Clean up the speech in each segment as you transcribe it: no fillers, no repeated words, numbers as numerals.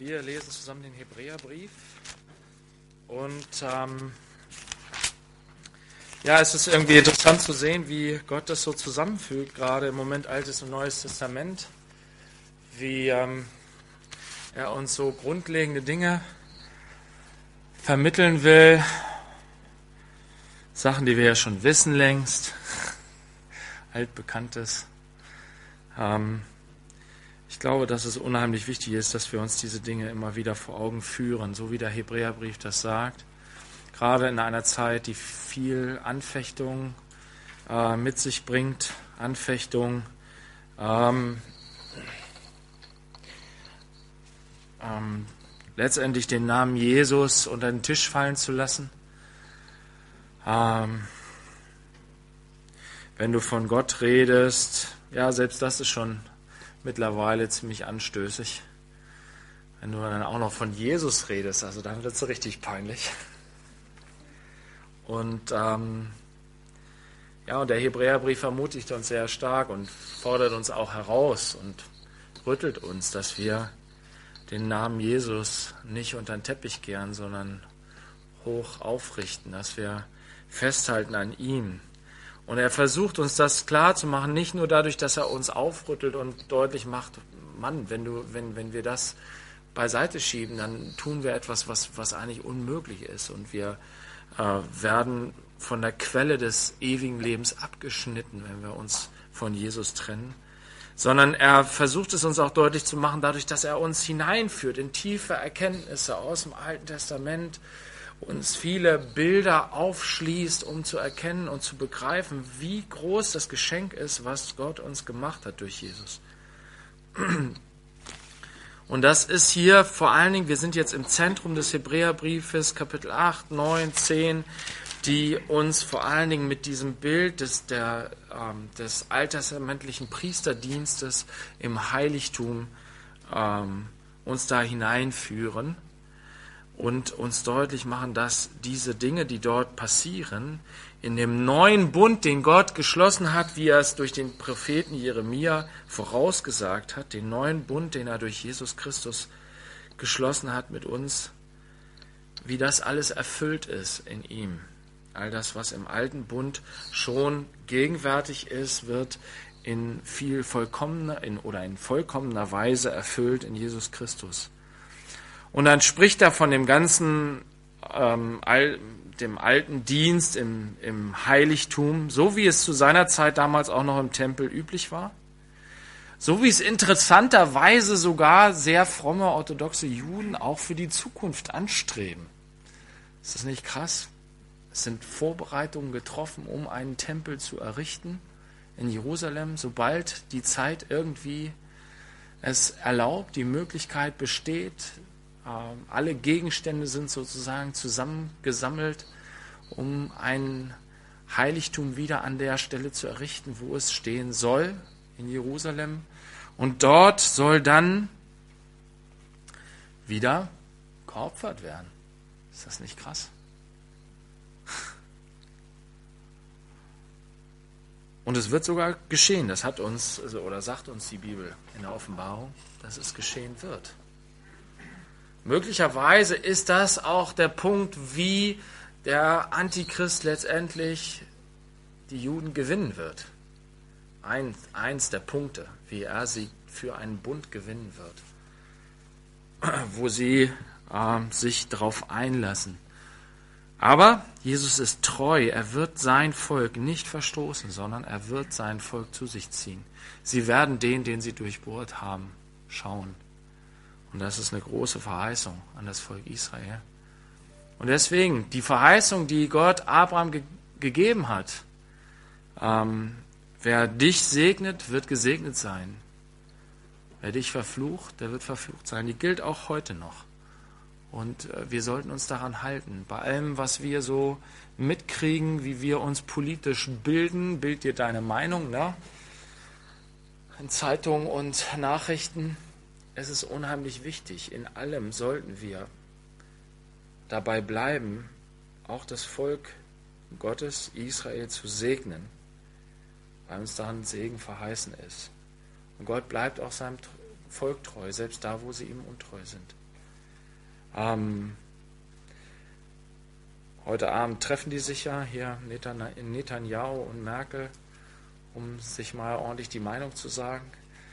Wir lesen zusammen den Hebräerbrief und es ist irgendwie interessant zu sehen, wie Gott das so zusammenfügt, gerade im Moment Altes und Neues Testament, wie er uns so grundlegende Dinge vermitteln will, Sachen, die wir ja schon wissen längst, altbekanntes. Ich glaube, dass es unheimlich wichtig ist, dass wir uns diese Dinge immer wieder vor Augen führen, so wie der Hebräerbrief das sagt. Gerade in einer Zeit, die viel Anfechtung mit sich bringt, Anfechtung, letztendlich den Namen Jesus unter den Tisch fallen zu lassen. Wenn du von Gott redest, ja, selbst das ist schon mittlerweile ziemlich anstößig. Wenn du dann auch noch von Jesus redest, also dann wird es richtig peinlich. Und und der Hebräerbrief ermutigt uns sehr stark und fordert uns auch heraus und rüttelt uns, dass wir den Namen Jesus nicht unter den Teppich kehren, sondern hoch aufrichten, dass wir festhalten an ihm. Und er versucht uns das klar zu machen, nicht nur dadurch, dass er uns aufrüttelt und deutlich macht, Mann, wenn wir das beiseite schieben, dann tun wir etwas, was eigentlich unmöglich ist. Und wir werden von der Quelle des ewigen Lebens abgeschnitten, wenn wir uns von Jesus trennen. Sondern er versucht es uns auch deutlich zu machen, dadurch, dass er uns hineinführt in tiefe Erkenntnisse aus dem Alten Testament, uns viele Bilder aufschließt, um zu erkennen und zu begreifen, wie groß das Geschenk ist, was Gott uns gemacht hat durch Jesus. Und das ist hier vor allen Dingen, wir sind jetzt im Zentrum des Hebräerbriefes, Kapitel 8, 9, 10, die uns vor allen Dingen mit diesem Bild des alttestamentlichen Priesterdienstes im Heiligtum uns da hineinführen und uns deutlich machen, dass diese Dinge, die dort passieren, in dem neuen Bund, den Gott geschlossen hat, wie er es durch den Propheten Jeremia vorausgesagt hat, den neuen Bund, den er durch Jesus Christus geschlossen hat mit uns, wie das alles erfüllt ist in ihm. All das, was im alten Bund schon gegenwärtig ist, wird in vollkommener Weise erfüllt in Jesus Christus. Und dann spricht er von dem ganzen, dem alten Dienst im Heiligtum, so wie es zu seiner Zeit damals auch noch im Tempel üblich war. So wie es interessanterweise sogar sehr fromme orthodoxe Juden auch für die Zukunft anstreben. Ist das nicht krass? Es sind Vorbereitungen getroffen, um einen Tempel zu errichten in Jerusalem, sobald die Zeit irgendwie es erlaubt, die Möglichkeit besteht. Alle Gegenstände sind sozusagen zusammengesammelt, um ein Heiligtum wieder an der Stelle zu errichten, wo es stehen soll, in Jerusalem. Und dort soll dann wieder geopfert werden. Ist das nicht krass? Und es wird sogar geschehen, das hat uns, sagt uns die Bibel in der Offenbarung, dass es geschehen wird. Möglicherweise ist das auch der Punkt, wie der Antichrist letztendlich die Juden gewinnen wird. Eins der Punkte, wie er sie für einen Bund gewinnen wird, wo sie sich darauf einlassen. Aber Jesus ist treu, er wird sein Volk nicht verstoßen, sondern er wird sein Volk zu sich ziehen. Sie werden den sie durchbohrt haben, schauen. Und das ist eine große Verheißung an das Volk Israel. Und deswegen, die Verheißung, die Gott Abraham gegeben hat, wer dich segnet, wird gesegnet sein. Wer dich verflucht, der wird verflucht sein. Die gilt auch heute noch. Und wir sollten uns daran halten. Bei allem, was wir so mitkriegen, wie wir uns politisch bilden, bild dir deine Meinung, ne? In Zeitungen und Nachrichten. Es ist unheimlich wichtig. In allem sollten wir dabei bleiben, auch das Volk Gottes, Israel, zu segnen, weil uns daran Segen verheißen ist. Und Gott bleibt auch seinem Volk treu, selbst da, wo sie ihm untreu sind. Heute Abend treffen die sich ja hier Netanyahu und Merkel, um sich mal ordentlich die Meinung zu sagen.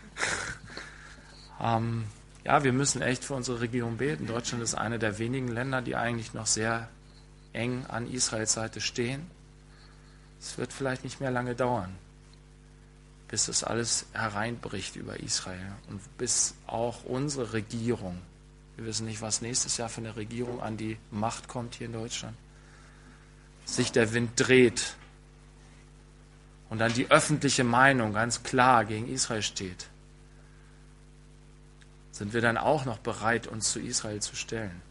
Ja, wir müssen echt für unsere Regierung beten. Deutschland ist eine der wenigen Länder, die eigentlich noch sehr eng an Israels Seite stehen. Es wird vielleicht nicht mehr lange dauern, bis das alles hereinbricht über Israel und bis auch unsere Regierung, wir wissen nicht, was nächstes Jahr für eine Regierung an die Macht kommt hier in Deutschland, sich der Wind dreht und dann die öffentliche Meinung ganz klar gegen Israel steht. Sind wir dann auch noch bereit, uns zu Israel zu stellen?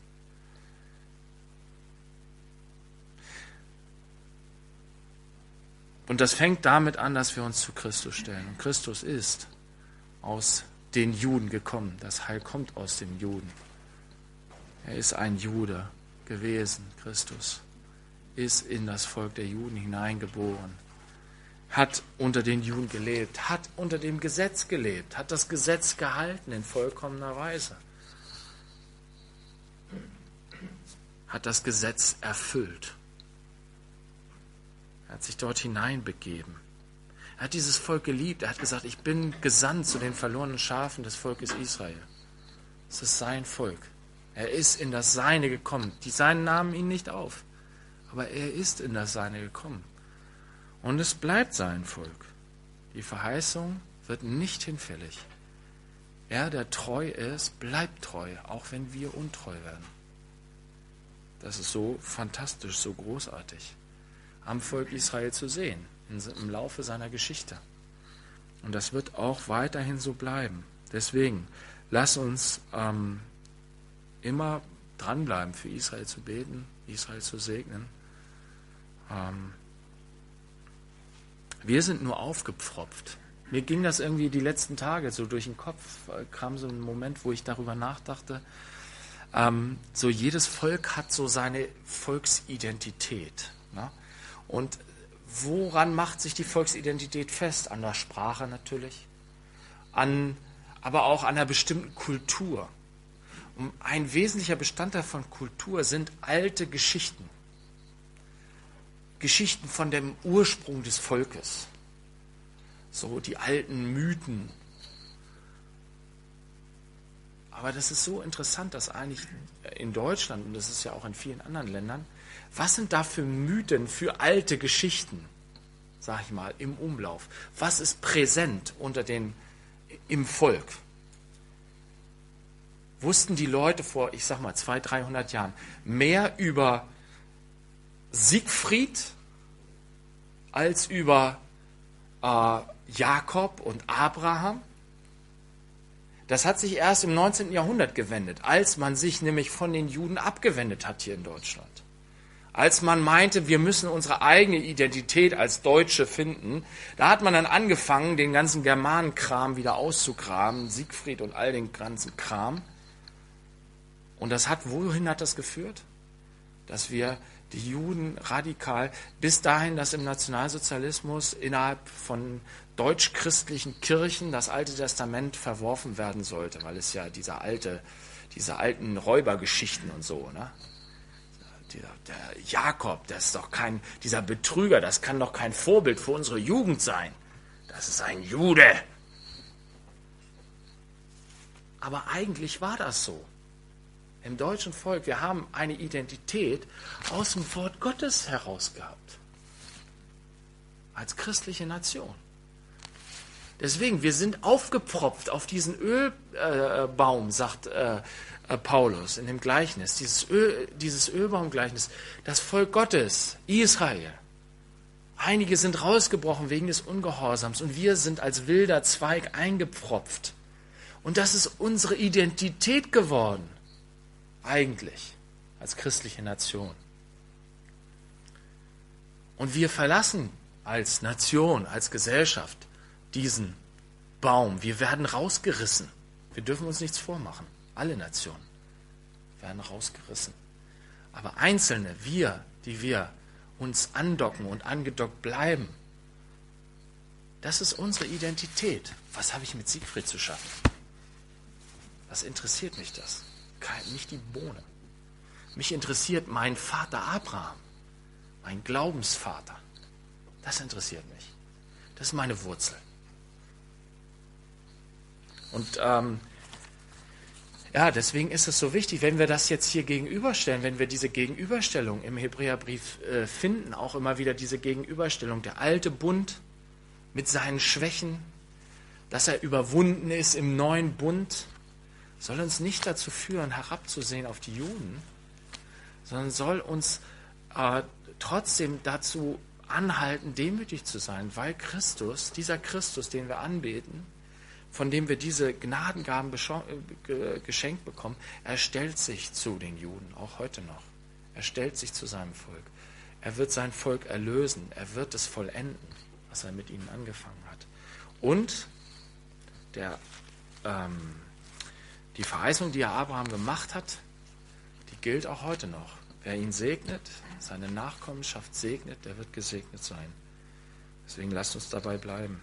Und das fängt damit an, dass wir uns zu Christus stellen. Und Christus ist aus den Juden gekommen. Das Heil kommt aus dem Juden. Er ist ein Jude gewesen, Christus. Ist in das Volk der Juden hineingeboren. Hat unter den Juden gelebt. Hat unter dem Gesetz gelebt. Hat das Gesetz gehalten in vollkommener Weise. Hat das Gesetz erfüllt. Er hat sich dort hineinbegeben. Er hat dieses Volk geliebt. Er hat gesagt, ich bin gesandt zu den verlorenen Schafen des Volkes Israel. Es ist sein Volk. Er ist in das Seine gekommen. Die Seinen nahmen ihn nicht auf. Aber er ist in das Seine gekommen. Und es bleibt sein Volk. Die Verheißung wird nicht hinfällig. Er, der treu ist, bleibt treu, auch wenn wir untreu werden. Das ist so fantastisch, so großartig, am Volk Israel zu sehen, im Laufe seiner Geschichte. Und das wird auch weiterhin so bleiben. Deswegen, lass uns immer dranbleiben, für Israel zu beten, Israel zu segnen. Wir sind nur aufgepfropft. Mir ging das irgendwie die letzten Tage so durch den Kopf, kam so ein Moment, wo ich darüber nachdachte, so jedes Volk hat so seine Volksidentität. Ne? Und woran macht sich die Volksidentität fest? An der Sprache natürlich, aber auch an einer bestimmten Kultur. Und ein wesentlicher Bestandteil von Kultur sind alte Geschichten. Geschichten von dem Ursprung des Volkes. So die alten Mythen. Aber das ist so interessant, dass eigentlich in Deutschland, und das ist ja auch in vielen anderen Ländern, was sind da für Mythen, für alte Geschichten, sag ich mal, im Umlauf? Was ist präsent im Volk? Wussten die Leute vor, ich sag mal, 200, 300 Jahren mehr über Siegfried als über Jakob und Abraham? Das hat sich erst im 19. Jahrhundert gewendet, als man sich nämlich von den Juden abgewendet hat hier in Deutschland. Als man meinte, wir müssen unsere eigene Identität als Deutsche finden, da hat man dann angefangen, den ganzen Germanenkram wieder auszugraben, Siegfried und all den ganzen Kram. Und wohin hat das geführt? Dass wir die Juden radikal, bis dahin, dass im Nationalsozialismus innerhalb von deutsch-christlichen Kirchen das Alte Testament verworfen werden sollte, weil es ja diese alten Räubergeschichten und so, ne? Der Jakob, das ist doch dieser Betrüger, das kann doch kein Vorbild für unsere Jugend sein. Das ist ein Jude. Aber eigentlich war das so. Im deutschen Volk, wir haben eine Identität aus dem Wort Gottes heraus gehabt. Als christliche Nation. Deswegen, wir sind aufgepfropft auf diesen Ölbaum, sagt Paulus in dem Gleichnis. Dieses Ölbaumgleichnis, das Volk Gottes, Israel. Einige sind rausgebrochen wegen des Ungehorsams und wir sind als wilder Zweig eingepfropft. Und das ist unsere Identität geworden. Eigentlich, als christliche Nation. Und wir verlassen als Nation, als Gesellschaft diesen Baum. Wir werden rausgerissen. Wir dürfen uns nichts vormachen. Alle Nationen werden rausgerissen. Aber Einzelne, die wir uns andocken und angedockt bleiben, das ist unsere Identität. Was habe ich mit Siegfried zu schaffen? Was interessiert mich das? Nicht die Bohne. Mich interessiert mein Vater Abraham, mein Glaubensvater. Das interessiert mich. Das ist meine Wurzel. Und deswegen ist es so wichtig, wenn wir das jetzt hier gegenüberstellen, wenn wir diese Gegenüberstellung im Hebräerbrief finden, auch immer wieder diese Gegenüberstellung, der alte Bund mit seinen Schwächen, dass er überwunden ist im neuen Bund, soll uns nicht dazu führen, herabzusehen auf die Juden, sondern soll uns trotzdem dazu anhalten, demütig zu sein, weil Christus, dieser Christus, den wir anbeten, von dem wir diese Gnadengaben geschenkt bekommen, er stellt sich zu den Juden, auch heute noch. Er stellt sich zu seinem Volk. Er wird sein Volk erlösen. Er wird es vollenden, was er mit ihnen angefangen hat. Und die Verheißung, die er Abraham gemacht hat, die gilt auch heute noch. Wer ihn segnet, seine Nachkommenschaft segnet, der wird gesegnet sein. Deswegen lasst uns dabei bleiben.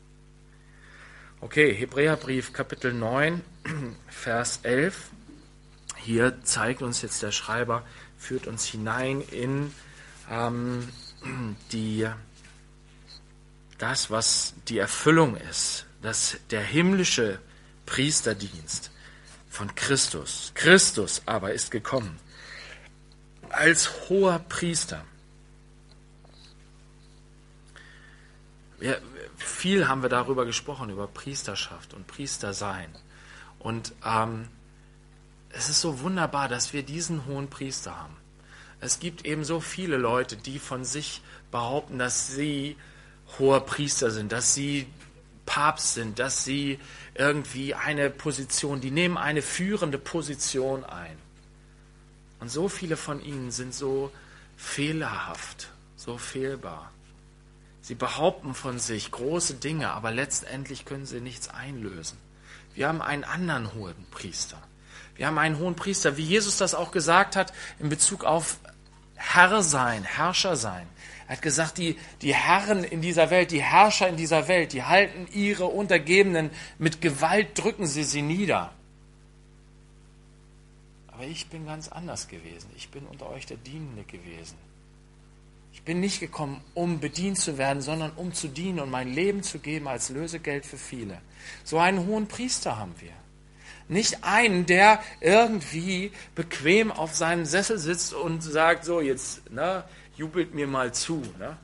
Okay, Hebräerbrief Kapitel 9, Vers 11. Hier zeigt uns jetzt der Schreiber, führt uns hinein in das, was die Erfüllung ist, der himmlische Priesterdienst von Christus. Christus aber ist gekommen als hoher Priester. Viel haben wir darüber gesprochen, über Priesterschaft und Priestersein. Und es ist so wunderbar, dass wir diesen hohen Priester haben. Es gibt eben so viele Leute, die von sich behaupten, dass sie hoher Priester sind, dass sie Papst sind, dass sie irgendwie die nehmen eine führende Position ein. Und so viele von ihnen sind so fehlerhaft, so fehlbar. Sie behaupten von sich große Dinge, aber letztendlich können sie nichts einlösen. Wir haben einen anderen hohen Priester. Wir haben einen hohen Priester, wie Jesus das auch gesagt hat, in Bezug auf Herr sein, Herrscher sein. Er hat gesagt, die Herren in dieser Welt, die Herrscher in dieser Welt, die halten ihre Untergebenen, mit Gewalt drücken sie nieder. Aber ich bin ganz anders gewesen. Ich bin unter euch der Dienende gewesen. Ich bin nicht gekommen, um bedient zu werden, sondern um zu dienen und mein Leben zu geben als Lösegeld für viele. So einen hohen Priester haben wir. Nicht einen, der irgendwie bequem auf seinem Sessel sitzt und sagt, so jetzt, jubelt mir mal zu.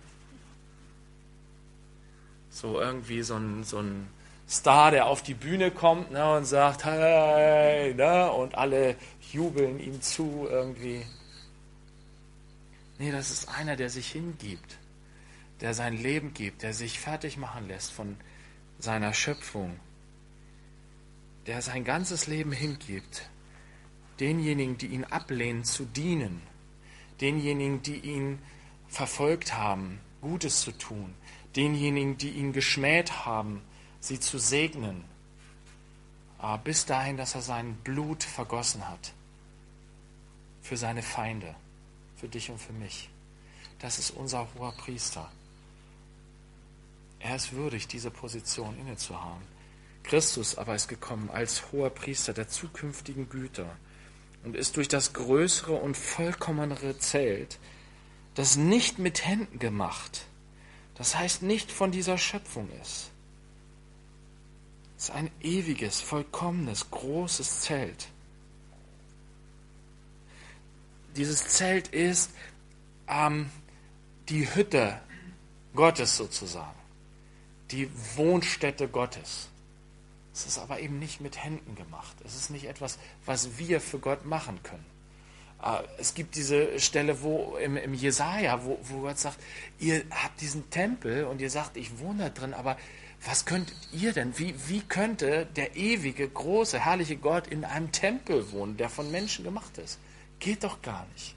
So irgendwie so ein Star, der auf die Bühne kommt und sagt, hey, und alle jubeln ihm zu irgendwie. Nee, das ist einer, der sich hingibt, der sein Leben gibt, der sich fertig machen lässt von seiner Schöpfung, der sein ganzes Leben hingibt, denjenigen, die ihn ablehnen, zu dienen, denjenigen, die ihn verfolgt haben, Gutes zu tun, denjenigen, die ihn geschmäht haben, sie zu segnen, bis dahin, dass er sein Blut vergossen hat für seine Feinde. Für dich und für mich. Das ist unser hoher Priester. Er ist würdig, diese Position innezuhaben. Christus aber ist gekommen als hoher Priester der zukünftigen Güter und ist durch das größere und vollkommenere Zelt, das nicht mit Händen gemacht, das heißt nicht von dieser Schöpfung ist. Es ist ein ewiges, vollkommenes, großes Zelt. Dieses Zelt ist die Hütte Gottes sozusagen, die Wohnstätte Gottes. Es ist aber eben nicht mit Händen gemacht. Es ist nicht etwas, was wir für Gott machen können. Es gibt diese Stelle wo im Jesaja, wo Gott sagt, ihr habt diesen Tempel und ihr sagt, ich wohne da drin, aber was könnt ihr denn? Wie könnte der ewige, große, herrliche Gott in einem Tempel wohnen, der von Menschen gemacht ist? Geht doch gar nicht.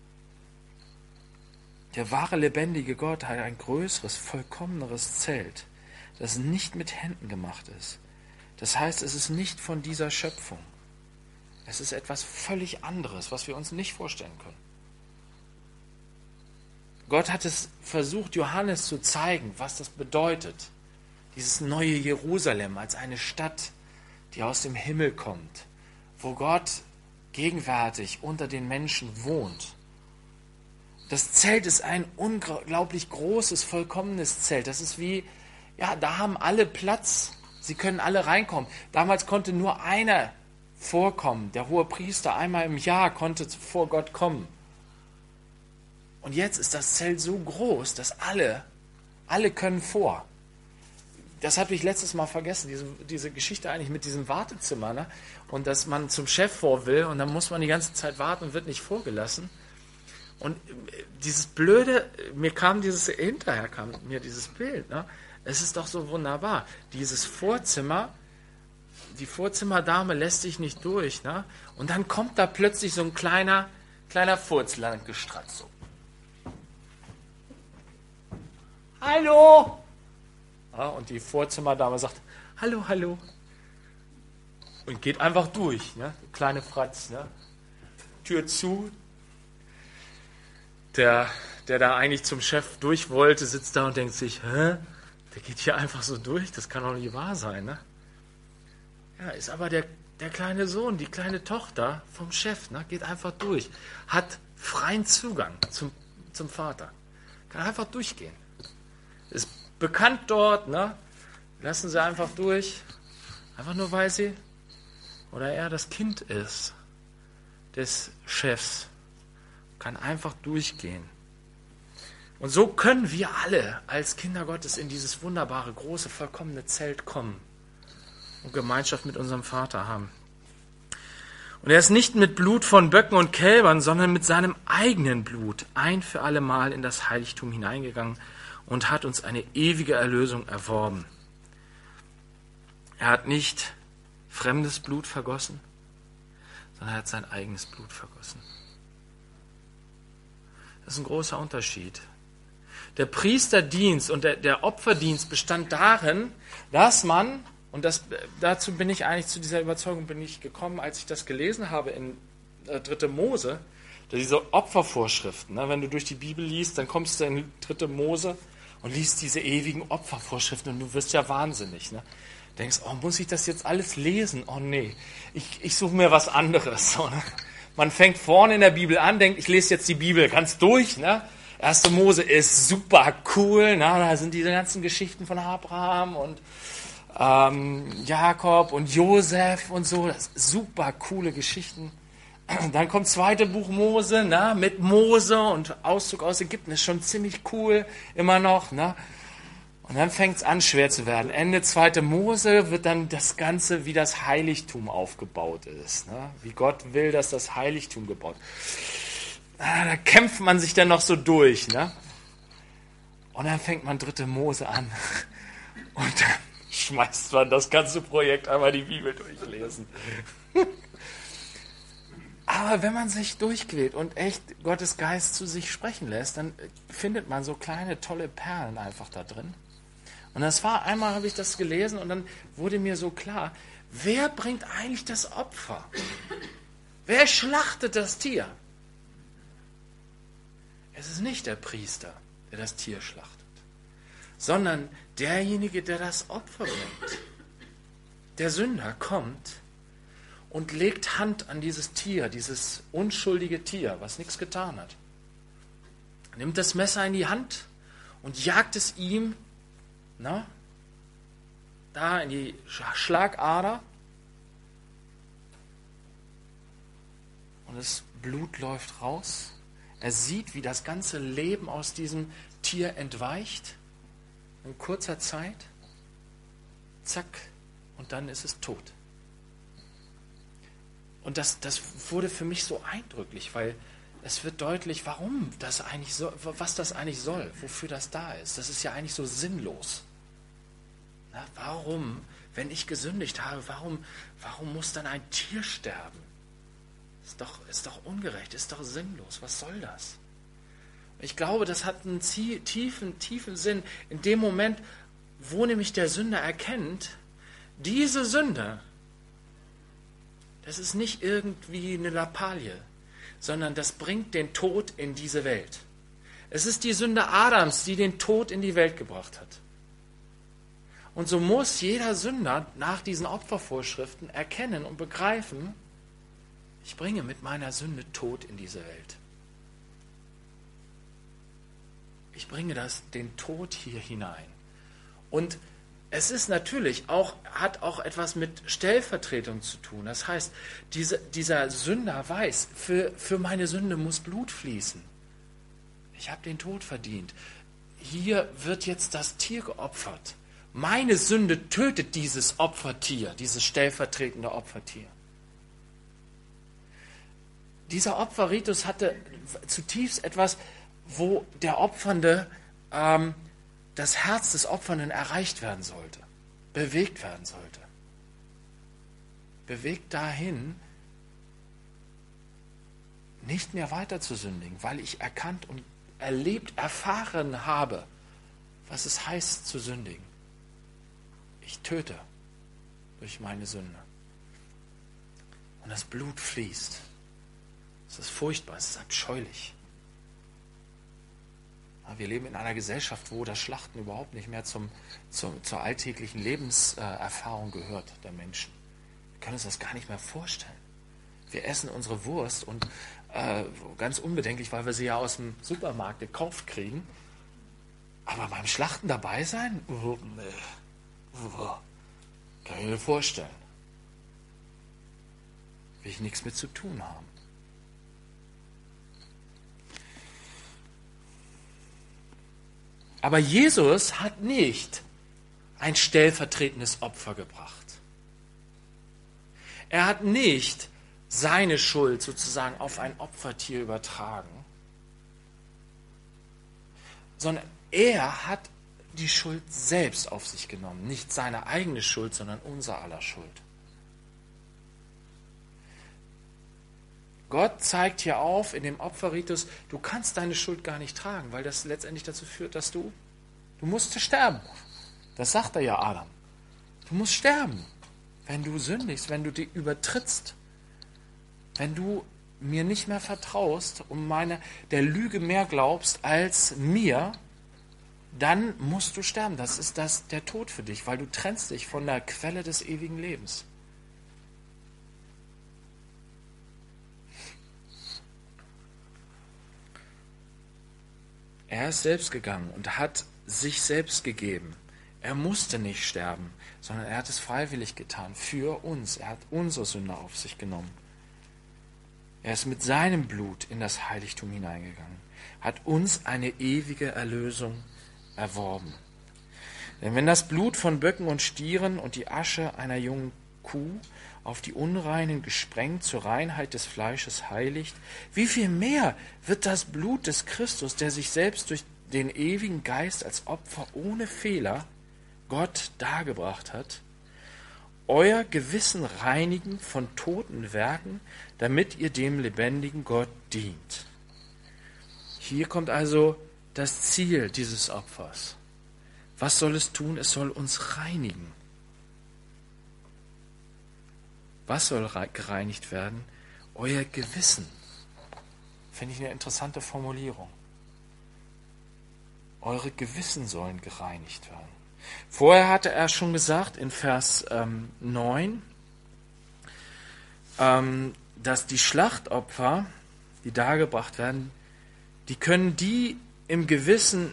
Der wahre, lebendige Gott hat ein größeres, vollkommeneres Zelt, das nicht mit Händen gemacht ist. Das heißt, es ist nicht von dieser Schöpfung. Es ist etwas völlig anderes, was wir uns nicht vorstellen können. Gott hat es versucht, Johannes zu zeigen, was das bedeutet. Dieses neue Jerusalem als eine Stadt, die aus dem Himmel kommt, wo Gott gegenwärtig unter den Menschen wohnt. Das Zelt ist ein unglaublich großes, vollkommenes Zelt. Das ist wie, ja, da haben alle Platz. Sie können alle reinkommen. Damals konnte nur einer vorkommen. Der hohe Priester einmal im Jahr konnte vor Gott kommen. Und jetzt ist das Zelt so groß, dass alle können vor. Das habe ich letztes Mal vergessen, diese Geschichte eigentlich mit diesem Wartezimmer. Ne? Und dass man zum Chef vor will und dann muss man die ganze Zeit warten und wird nicht vorgelassen. Und dieses Blöde, hinterher kam mir dieses Bild. Ne? Es ist doch so wunderbar. Dieses Vorzimmer, die Vorzimmerdame lässt sich nicht durch. Ne? Und dann kommt da plötzlich so ein kleiner Furz lang gestratzt. So. Hallo! Ja, und die Vorzimmerdame sagt, hallo, hallo. Und geht einfach durch. Ne? Kleine Fratz. Ne? Tür zu. Der da eigentlich zum Chef durch wollte, sitzt da und denkt sich, der geht hier einfach so durch, das kann doch nicht wahr sein. Ne? Ja, ist aber der kleine Sohn, die kleine Tochter vom Chef, ne? Geht einfach durch, hat freien Zugang zum Vater, kann einfach durchgehen. Ist bekannt dort, ne? Lassen sie einfach durch, einfach nur weil sie oder er das Kind ist des Chefs. Kann einfach durchgehen. Und so können wir alle als Kinder Gottes in dieses wunderbare, große, vollkommene Zelt kommen und Gemeinschaft mit unserem Vater haben. Und er ist nicht mit Blut von Böcken und Kälbern, sondern mit seinem eigenen Blut ein für alle Mal in das Heiligtum hineingegangen und hat uns eine ewige Erlösung erworben. Er hat nicht fremdes Blut vergossen, sondern er hat sein eigenes Blut vergossen. Das ist ein großer Unterschied. Der Priesterdienst und der Opferdienst bestand darin, dass man, und dazu bin ich eigentlich, zu dieser Überzeugung bin ich gekommen, als ich das gelesen habe in 3. Mose, diese Opfervorschriften. Ne? Wenn du durch die Bibel liest, dann kommst du in 3. Mose und liest diese ewigen Opfervorschriften und du wirst ja wahnsinnig. Ne? Denkst, oh, muss ich das jetzt alles lesen? Oh nee, ich suche mir was anderes. So, ne? Man fängt vorne in der Bibel an, denkt, ich lese jetzt die Bibel ganz durch. Ne? 1. Mose ist super cool. Ne? Da sind diese ganzen Geschichten von Abraham und Jakob und Josef und so. Das sind super coole Geschichten. Dann kommt 2. Buch Mose, ne? Mit Mose und Auszug aus Ägypten. Ist schon ziemlich cool, immer noch. Ne? Und dann fängt es an, schwer zu werden. Ende 2. Mose wird dann das Ganze, wie das Heiligtum aufgebaut ist. Ne? Wie Gott will, dass das Heiligtum gebaut ist. Da kämpft man sich dann noch so durch. Ne? Und dann fängt man 3. Mose an. Und dann schmeißt man das ganze Projekt einmal die Bibel durchlesen. Aber wenn man sich durchquält und echt Gottes Geist zu sich sprechen lässt, dann findet man so kleine, tolle Perlen einfach da drin. Und einmal habe ich das gelesen und dann wurde mir so klar, wer bringt eigentlich das Opfer? Wer schlachtet das Tier? Es ist nicht der Priester, der das Tier schlachtet, sondern derjenige, der das Opfer bringt. Der Sünder kommt und legt Hand an dieses Tier, dieses unschuldige Tier, was nichts getan hat. Nimmt das Messer in die Hand und jagt es ihm da in die Schlagader und das Blut läuft raus. Er sieht, wie das ganze Leben aus diesem Tier entweicht in kurzer Zeit. Zack, und dann ist es tot. Und das wurde für mich so eindrücklich, weil es wird deutlich, warum das eigentlich so, was das eigentlich soll, wofür das da ist. Das ist ja eigentlich so sinnlos. Na, warum, wenn ich gesündigt habe, warum muss dann ein Tier sterben? Ist doch ungerecht, ist doch sinnlos. Was soll das? Ich glaube, das hat einen tiefen Sinn in dem Moment, wo nämlich der Sünder erkennt, diese Sünde, das ist nicht irgendwie eine Lappalie, sondern das bringt den Tod in diese Welt. Es ist die Sünde Adams, die den Tod in die Welt gebracht hat. Und so muss jeder Sünder nach diesen Opfervorschriften erkennen und begreifen, Ich bringe mit meiner Sünde Tod in diese Welt. Ich bringe den Tod hier hinein. Und es ist natürlich hat auch etwas mit Stellvertretung zu tun. Das heißt, dieser Sünder weiß, für meine Sünde muss Blut fließen. Ich habe den Tod verdient. Hier wird jetzt das Tier geopfert. Meine Sünde tötet dieses Opfertier, dieses stellvertretende Opfertier. Dieser Opferritus hatte zutiefst etwas, wo der Opfernde das Herz des Opfernden erreicht werden sollte, bewegt werden sollte. Bewegt dahin, nicht mehr weiter zu sündigen, weil ich erkannt und erfahren habe, was es heißt zu sündigen. Ich töte durch meine Sünde. Und das Blut fließt. Es ist furchtbar, es ist abscheulich. Wir leben in einer Gesellschaft, wo das Schlachten überhaupt nicht mehr zur alltäglichen Lebenserfahrung gehört der Menschen. Wir können uns das gar nicht mehr vorstellen. Wir essen unsere Wurst und ganz unbedenklich, weil wir sie ja aus dem Supermarkt gekauft kriegen. Aber beim Schlachten dabei sein? Kann ich mir vorstellen. Will ich nichts mit zu tun haben. Aber Jesus hat nicht ein stellvertretendes Opfer gebracht. Er hat nicht seine Schuld sozusagen auf ein Opfertier übertragen, sondern er hat die Schuld selbst auf sich genommen. Nicht seine eigene Schuld, sondern unser aller Schuld. Gott zeigt hier auf in dem Opferritus, du kannst deine Schuld gar nicht tragen, weil das letztendlich dazu führt, dass du musst sterben. Das sagt er ja Adam. Du musst sterben, wenn du sündigst, wenn du die übertrittst, wenn du mir nicht mehr vertraust und der Lüge mehr glaubst als mir, dann musst du sterben. Das ist der Tod für dich, weil du trennst dich von der Quelle des ewigen Lebens. Er ist selbst gegangen und hat sich selbst gegeben. Er musste nicht sterben, sondern er hat es freiwillig getan für uns. Er hat unsere Sünde auf sich genommen. Er ist mit seinem Blut in das Heiligtum hineingegangen, hat uns eine ewige Erlösung erworben. Denn wenn das Blut von Böcken und Stieren und die Asche einer jungen Kuh auf die Unreinen gesprengt zur Reinheit des Fleisches heiligt, wie viel mehr wird das Blut des Christus, der sich selbst durch den ewigen Geist als Opfer ohne Fehler Gott dargebracht hat, euer Gewissen reinigen von toten Werken, damit ihr dem lebendigen Gott dient. Hier kommt also das Ziel dieses Opfers. Was soll es tun? Es soll uns reinigen. Was soll gereinigt werden? Euer Gewissen. Finde ich eine interessante Formulierung. Eure Gewissen sollen gereinigt werden. Vorher hatte er schon gesagt in Vers 9, dass die Schlachtopfer, die dargebracht werden, die können die im Gewissen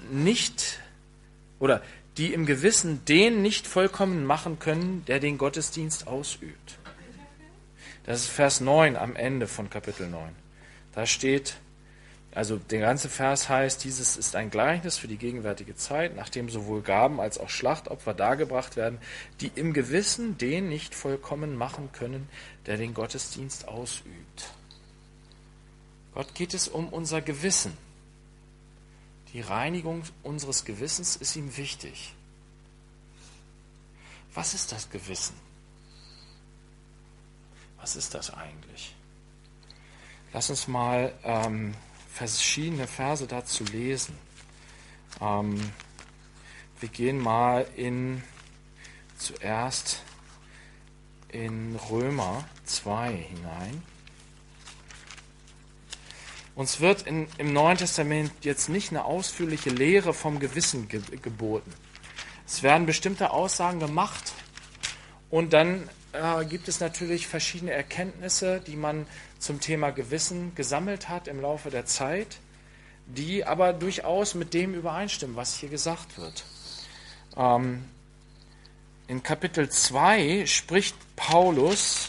den nicht vollkommen machen können, der den Gottesdienst ausübt. Das ist Vers 9 am Ende von Kapitel 9. Da steht, also der ganze Vers heißt, dieses ist ein Gleichnis für die gegenwärtige Zeit, nachdem sowohl Gaben als auch Schlachtopfer dargebracht werden, die im Gewissen den nicht vollkommen machen können, der den Gottesdienst ausübt. Gott geht es um unser Gewissen. Die Reinigung unseres Gewissens ist ihm wichtig. Was ist das Gewissen? Was ist das eigentlich? Lass uns mal verschiedene Verse dazu lesen. Wir gehen mal zuerst in Römer 2 hinein. Uns wird im Neuen Testament jetzt nicht eine ausführliche Lehre vom Gewissen geboten. Es werden bestimmte Aussagen gemacht und dann gibt es natürlich verschiedene Erkenntnisse, die man zum Thema Gewissen gesammelt hat im Laufe der Zeit, die aber durchaus mit dem übereinstimmen, was hier gesagt wird. In Kapitel 2 spricht Paulus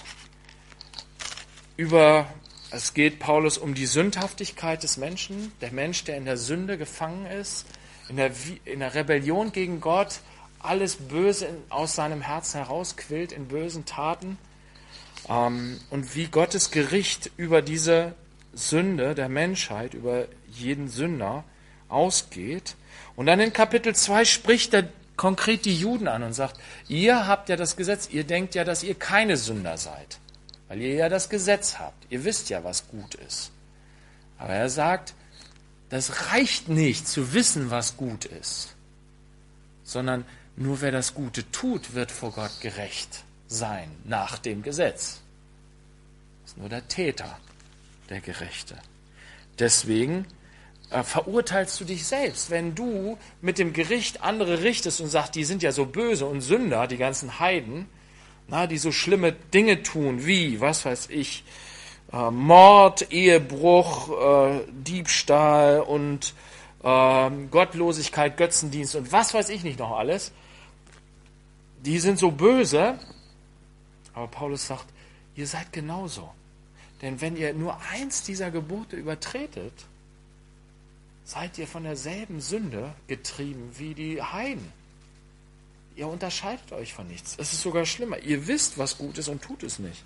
es geht Paulus um die Sündhaftigkeit des Menschen, der Mensch, der in der Sünde gefangen ist, in der Rebellion gegen Gott, alles Böse aus seinem Herzen herausquillt in bösen Taten, und wie Gottes Gericht über diese Sünde der Menschheit, über jeden Sünder ausgeht. Und dann in Kapitel 2 spricht er konkret die Juden an und sagt, ihr habt ja das Gesetz, ihr denkt ja, dass ihr keine Sünder seid, weil ihr ja das Gesetz habt. Ihr wisst ja, was gut ist. Aber er sagt, das reicht nicht zu wissen, was gut ist, sondern nur wer das Gute tut, wird vor Gott gerecht sein nach dem Gesetz. Das ist nur der Täter, der Gerechte. Deswegen verurteilst du dich selbst, wenn du mit dem Gericht andere richtest und sagst, die sind ja so böse und Sünder, die ganzen Heiden, die so schlimme Dinge tun wie, was weiß ich, Mord, Ehebruch, Diebstahl und Gottlosigkeit, Götzendienst und was weiß ich nicht noch alles. Die sind so böse, aber Paulus sagt, ihr seid genauso. Denn wenn ihr nur eins dieser Gebote übertretet, seid ihr von derselben Sünde getrieben wie die Heiden. Ihr unterscheidet euch von nichts. Es ist sogar schlimmer. Ihr wisst, was gut ist und tut es nicht.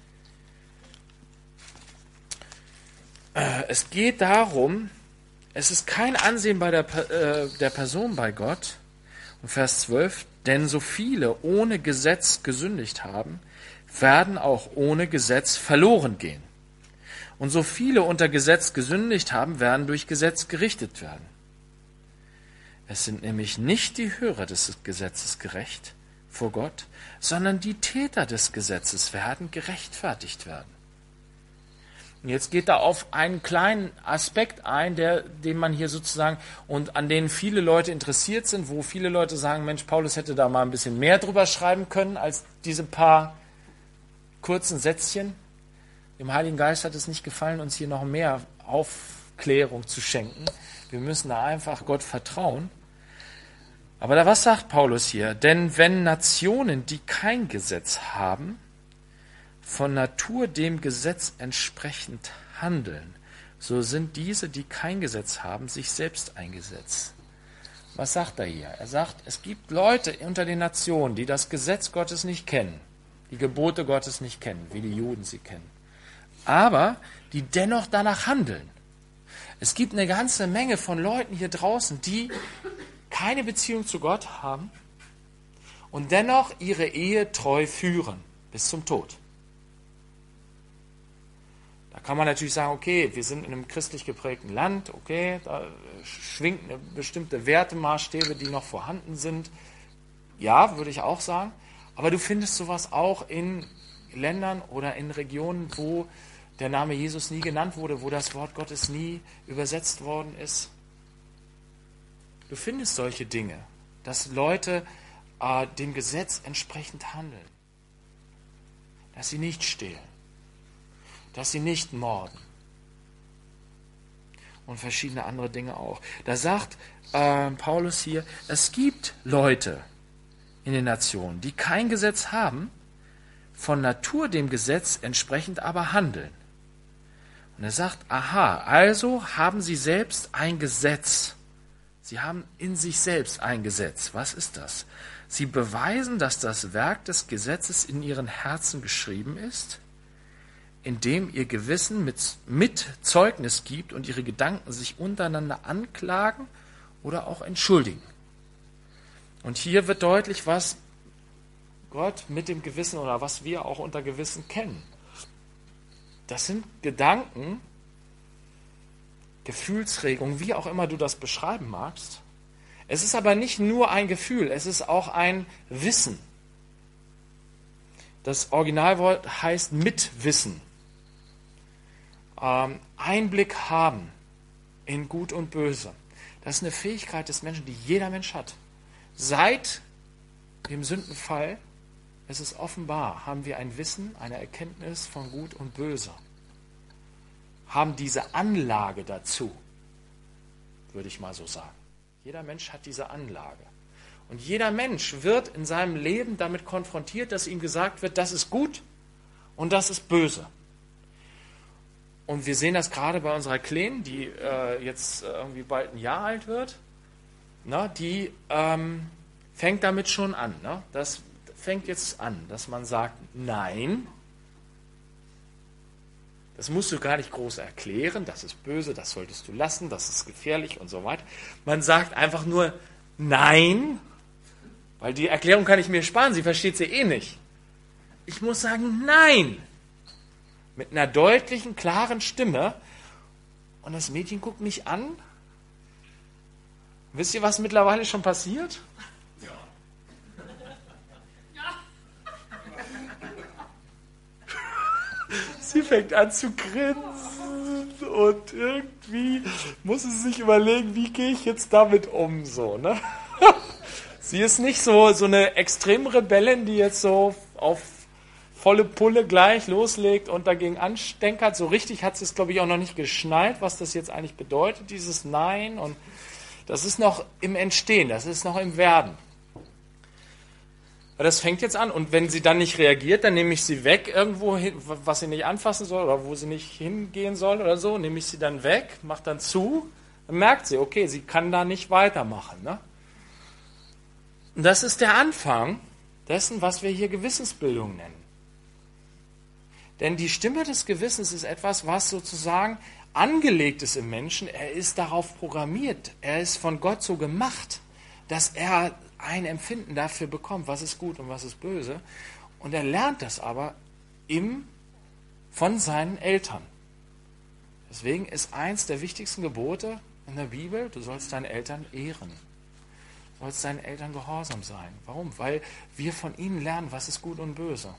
Es geht darum, es ist kein Ansehen bei der Person bei Gott. Und Vers 12, denn so viele ohne Gesetz gesündigt haben, werden auch ohne Gesetz verloren gehen. Und so viele unter Gesetz gesündigt haben, werden durch Gesetz gerichtet werden. Es sind nämlich nicht die Hörer des Gesetzes gerecht vor Gott, sondern die Täter des Gesetzes werden gerechtfertigt werden. Und jetzt geht er auf einen kleinen Aspekt ein, den man hier sozusagen und an den viele Leute interessiert sind, wo viele Leute sagen, Mensch, Paulus hätte da mal ein bisschen mehr drüber schreiben können als diese paar kurzen Sätzchen. Dem Heiligen Geist hat es nicht gefallen, uns hier noch mehr Aufklärung zu schenken. Wir müssen da einfach Gott vertrauen. Aber was sagt Paulus hier? Denn wenn Nationen, die kein Gesetz haben, von Natur dem Gesetz entsprechend handeln, so sind diese, die kein Gesetz haben, sich selbst ein Gesetz. Was sagt er hier? Er sagt, es gibt Leute unter den Nationen, die das Gesetz Gottes nicht kennen, die Gebote Gottes nicht kennen, wie die Juden sie kennen, aber die dennoch danach handeln. Es gibt eine ganze Menge von Leuten hier draußen, die keine Beziehung zu Gott haben und dennoch ihre Ehe treu führen, bis zum Tod. Da kann man natürlich sagen, okay, wir sind in einem christlich geprägten Land, okay, da schwingt eine bestimmte Wertemaßstäbe, die noch vorhanden sind. Ja, würde ich auch sagen. Aber du findest sowas auch in Ländern oder in Regionen, wo der Name Jesus nie genannt wurde, wo das Wort Gottes nie übersetzt worden ist. Du findest solche Dinge, dass Leute dem Gesetz entsprechend handeln. Dass sie nicht stehlen. Dass sie nicht morden. Und verschiedene andere Dinge auch. Da sagt Paulus hier, es gibt Leute in den Nationen, die kein Gesetz haben, von Natur dem Gesetz entsprechend aber handeln. Und er sagt, aha, also haben sie selbst ein Gesetz. Sie haben in sich selbst ein Gesetz. Was ist das? Sie beweisen, dass das Werk des Gesetzes in ihren Herzen geschrieben ist, indem ihr Gewissen mit Zeugnis gibt und ihre Gedanken sich untereinander anklagen oder auch entschuldigen. Und hier wird deutlich, was Gott mit dem Gewissen oder was wir auch unter Gewissen kennen. Das sind Gedanken, Gefühlsregungen, wie auch immer du das beschreiben magst. Es ist aber nicht nur ein Gefühl, es ist auch ein Wissen. Das Originalwort heißt Mitwissen. Einblick haben in Gut und Böse. Das ist eine Fähigkeit des Menschen, die jeder Mensch hat. Seit dem Sündenfall es ist offenbar, haben wir ein Wissen, eine Erkenntnis von Gut und Böse. Haben diese Anlage dazu, würde ich mal so sagen. Jeder Mensch hat diese Anlage. Und jeder Mensch wird in seinem Leben damit konfrontiert, dass ihm gesagt wird, das ist gut und das ist böse. Und wir sehen das gerade bei unserer Kleinen, die jetzt irgendwie bald ein Jahr alt wird. Na, die fängt damit schon an. Ne? Das fängt jetzt an, dass man sagt, nein, das musst du gar nicht groß erklären, das ist böse, das solltest du lassen, das ist gefährlich und so weiter. Man sagt einfach nur nein, weil die Erklärung kann ich mir sparen, sie versteht sie eh nicht. Ich muss sagen nein, mit einer deutlichen, klaren Stimme. Und das Mädchen guckt mich an. Wisst ihr, was mittlerweile schon passiert? Sie fängt an zu grinsen und irgendwie muss sie sich überlegen, wie gehe ich jetzt damit um, so, ne? Sie ist nicht so eine Extremrebellin, die jetzt so auf volle Pulle gleich loslegt und dagegen anstenkert. So richtig hat sie es, glaube ich, auch noch nicht geschnallt, was das jetzt eigentlich bedeutet, dieses Nein. Und das ist noch im Entstehen, das ist noch im Werden. Das fängt jetzt an und wenn sie dann nicht reagiert, dann nehme ich sie weg irgendwo hin, was sie nicht anfassen soll oder wo sie nicht hingehen soll oder so, nehme ich sie dann weg, mache dann zu, dann merkt sie, okay, sie kann da nicht weitermachen. Ne? Und das ist der Anfang dessen, was wir hier Gewissensbildung nennen. Denn die Stimme des Gewissens ist etwas, was sozusagen angelegt ist im Menschen. Er ist darauf programmiert, er ist von Gott so gemacht, dass er ein Empfinden dafür bekommt, was ist gut und was ist böse. Und er lernt das aber von seinen Eltern. Deswegen ist eins der wichtigsten Gebote in der Bibel, du sollst deine Eltern ehren. Du sollst deinen Eltern gehorsam sein. Warum? Weil wir von ihnen lernen, was ist gut und böse.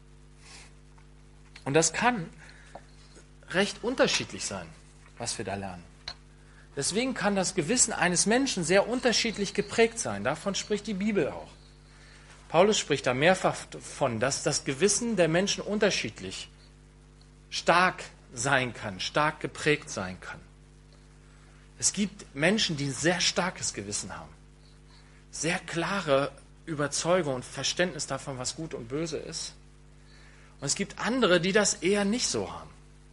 Und das kann recht unterschiedlich sein, was wir da lernen. Deswegen kann das Gewissen eines Menschen sehr unterschiedlich geprägt sein. Davon spricht die Bibel auch. Paulus spricht da mehrfach davon, dass das Gewissen der Menschen unterschiedlich stark sein kann, stark geprägt sein kann. Es gibt Menschen, die ein sehr starkes Gewissen haben. Sehr klare Überzeugung und Verständnis davon, was gut und böse ist. Und es gibt andere, die das eher nicht so haben.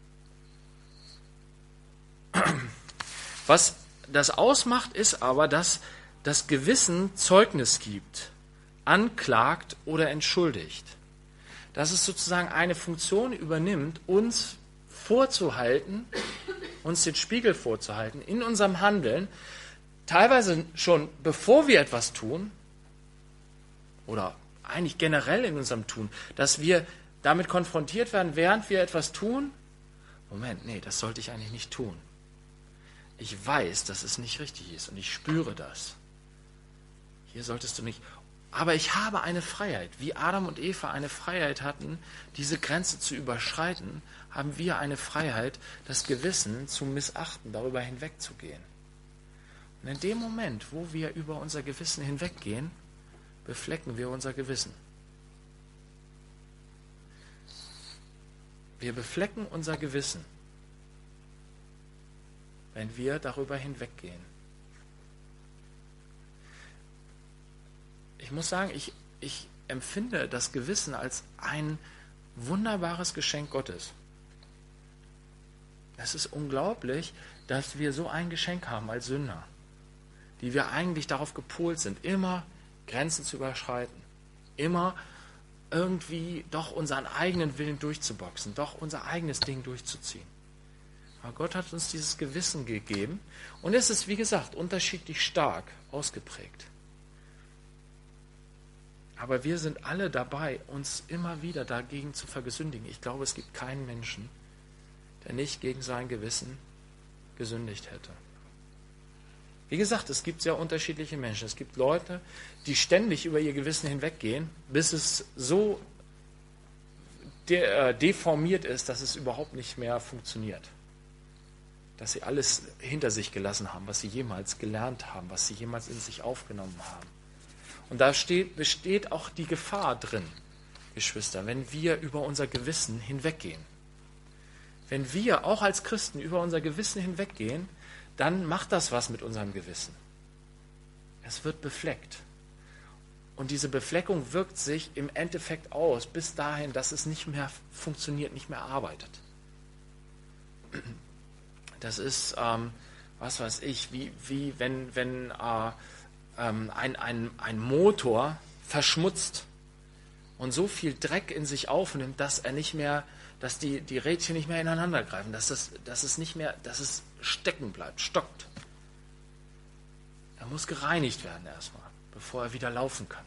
Was das ausmacht, ist aber, dass das Gewissen Zeugnis gibt, anklagt oder entschuldigt. Dass es sozusagen eine Funktion übernimmt, uns vorzuhalten, uns den Spiegel vorzuhalten in unserem Handeln, teilweise schon bevor wir etwas tun oder eigentlich generell in unserem Tun, dass wir damit konfrontiert werden, während wir etwas tun. Moment, nee, das sollte ich eigentlich nicht tun. Ich weiß, dass es nicht richtig ist und ich spüre das. Hier solltest du nicht. Aber ich habe eine Freiheit. Wie Adam und Eva eine Freiheit hatten, diese Grenze zu überschreiten, haben wir eine Freiheit, das Gewissen zu missachten, darüber hinwegzugehen. Und in dem Moment, wo wir über unser Gewissen hinweggehen, beflecken wir unser Gewissen. Wir beflecken unser Gewissen, wenn wir darüber hinweggehen. Ich muss sagen, ich empfinde das Gewissen als ein wunderbares Geschenk Gottes. Es ist unglaublich, dass wir so ein Geschenk haben als Sünder, die wir eigentlich darauf gepolt sind, immer Grenzen zu überschreiten, immer irgendwie doch unseren eigenen Willen durchzuboxen, doch unser eigenes Ding durchzuziehen. Aber Gott hat uns dieses Gewissen gegeben und es ist, wie gesagt, unterschiedlich stark ausgeprägt. Aber wir sind alle dabei, uns immer wieder dagegen zu vergesündigen. Ich glaube, es gibt keinen Menschen, der nicht gegen sein Gewissen gesündigt hätte. Wie gesagt, es gibt sehr unterschiedliche Menschen. Es gibt Leute, die ständig über ihr Gewissen hinweggehen, bis es so deformiert ist, dass es überhaupt nicht mehr funktioniert. Dass sie alles hinter sich gelassen haben, was sie jemals gelernt haben, was sie jemals in sich aufgenommen haben. Und da besteht auch die Gefahr drin, Geschwister, wenn wir über unser Gewissen hinweggehen. Wenn wir auch als Christen über unser Gewissen hinweggehen, dann macht das was mit unserem Gewissen. Es wird befleckt. Und diese Befleckung wirkt sich im Endeffekt aus, bis dahin, dass es nicht mehr funktioniert, nicht mehr arbeitet. Das ist, was weiß ich, wie wenn ein Motor verschmutzt und so viel Dreck in sich aufnimmt, dass er nicht mehr, dass die Rädchen nicht mehr ineinander greifen, dass es stecken bleibt, stockt. Er muss gereinigt werden erstmal, bevor er wieder laufen kann.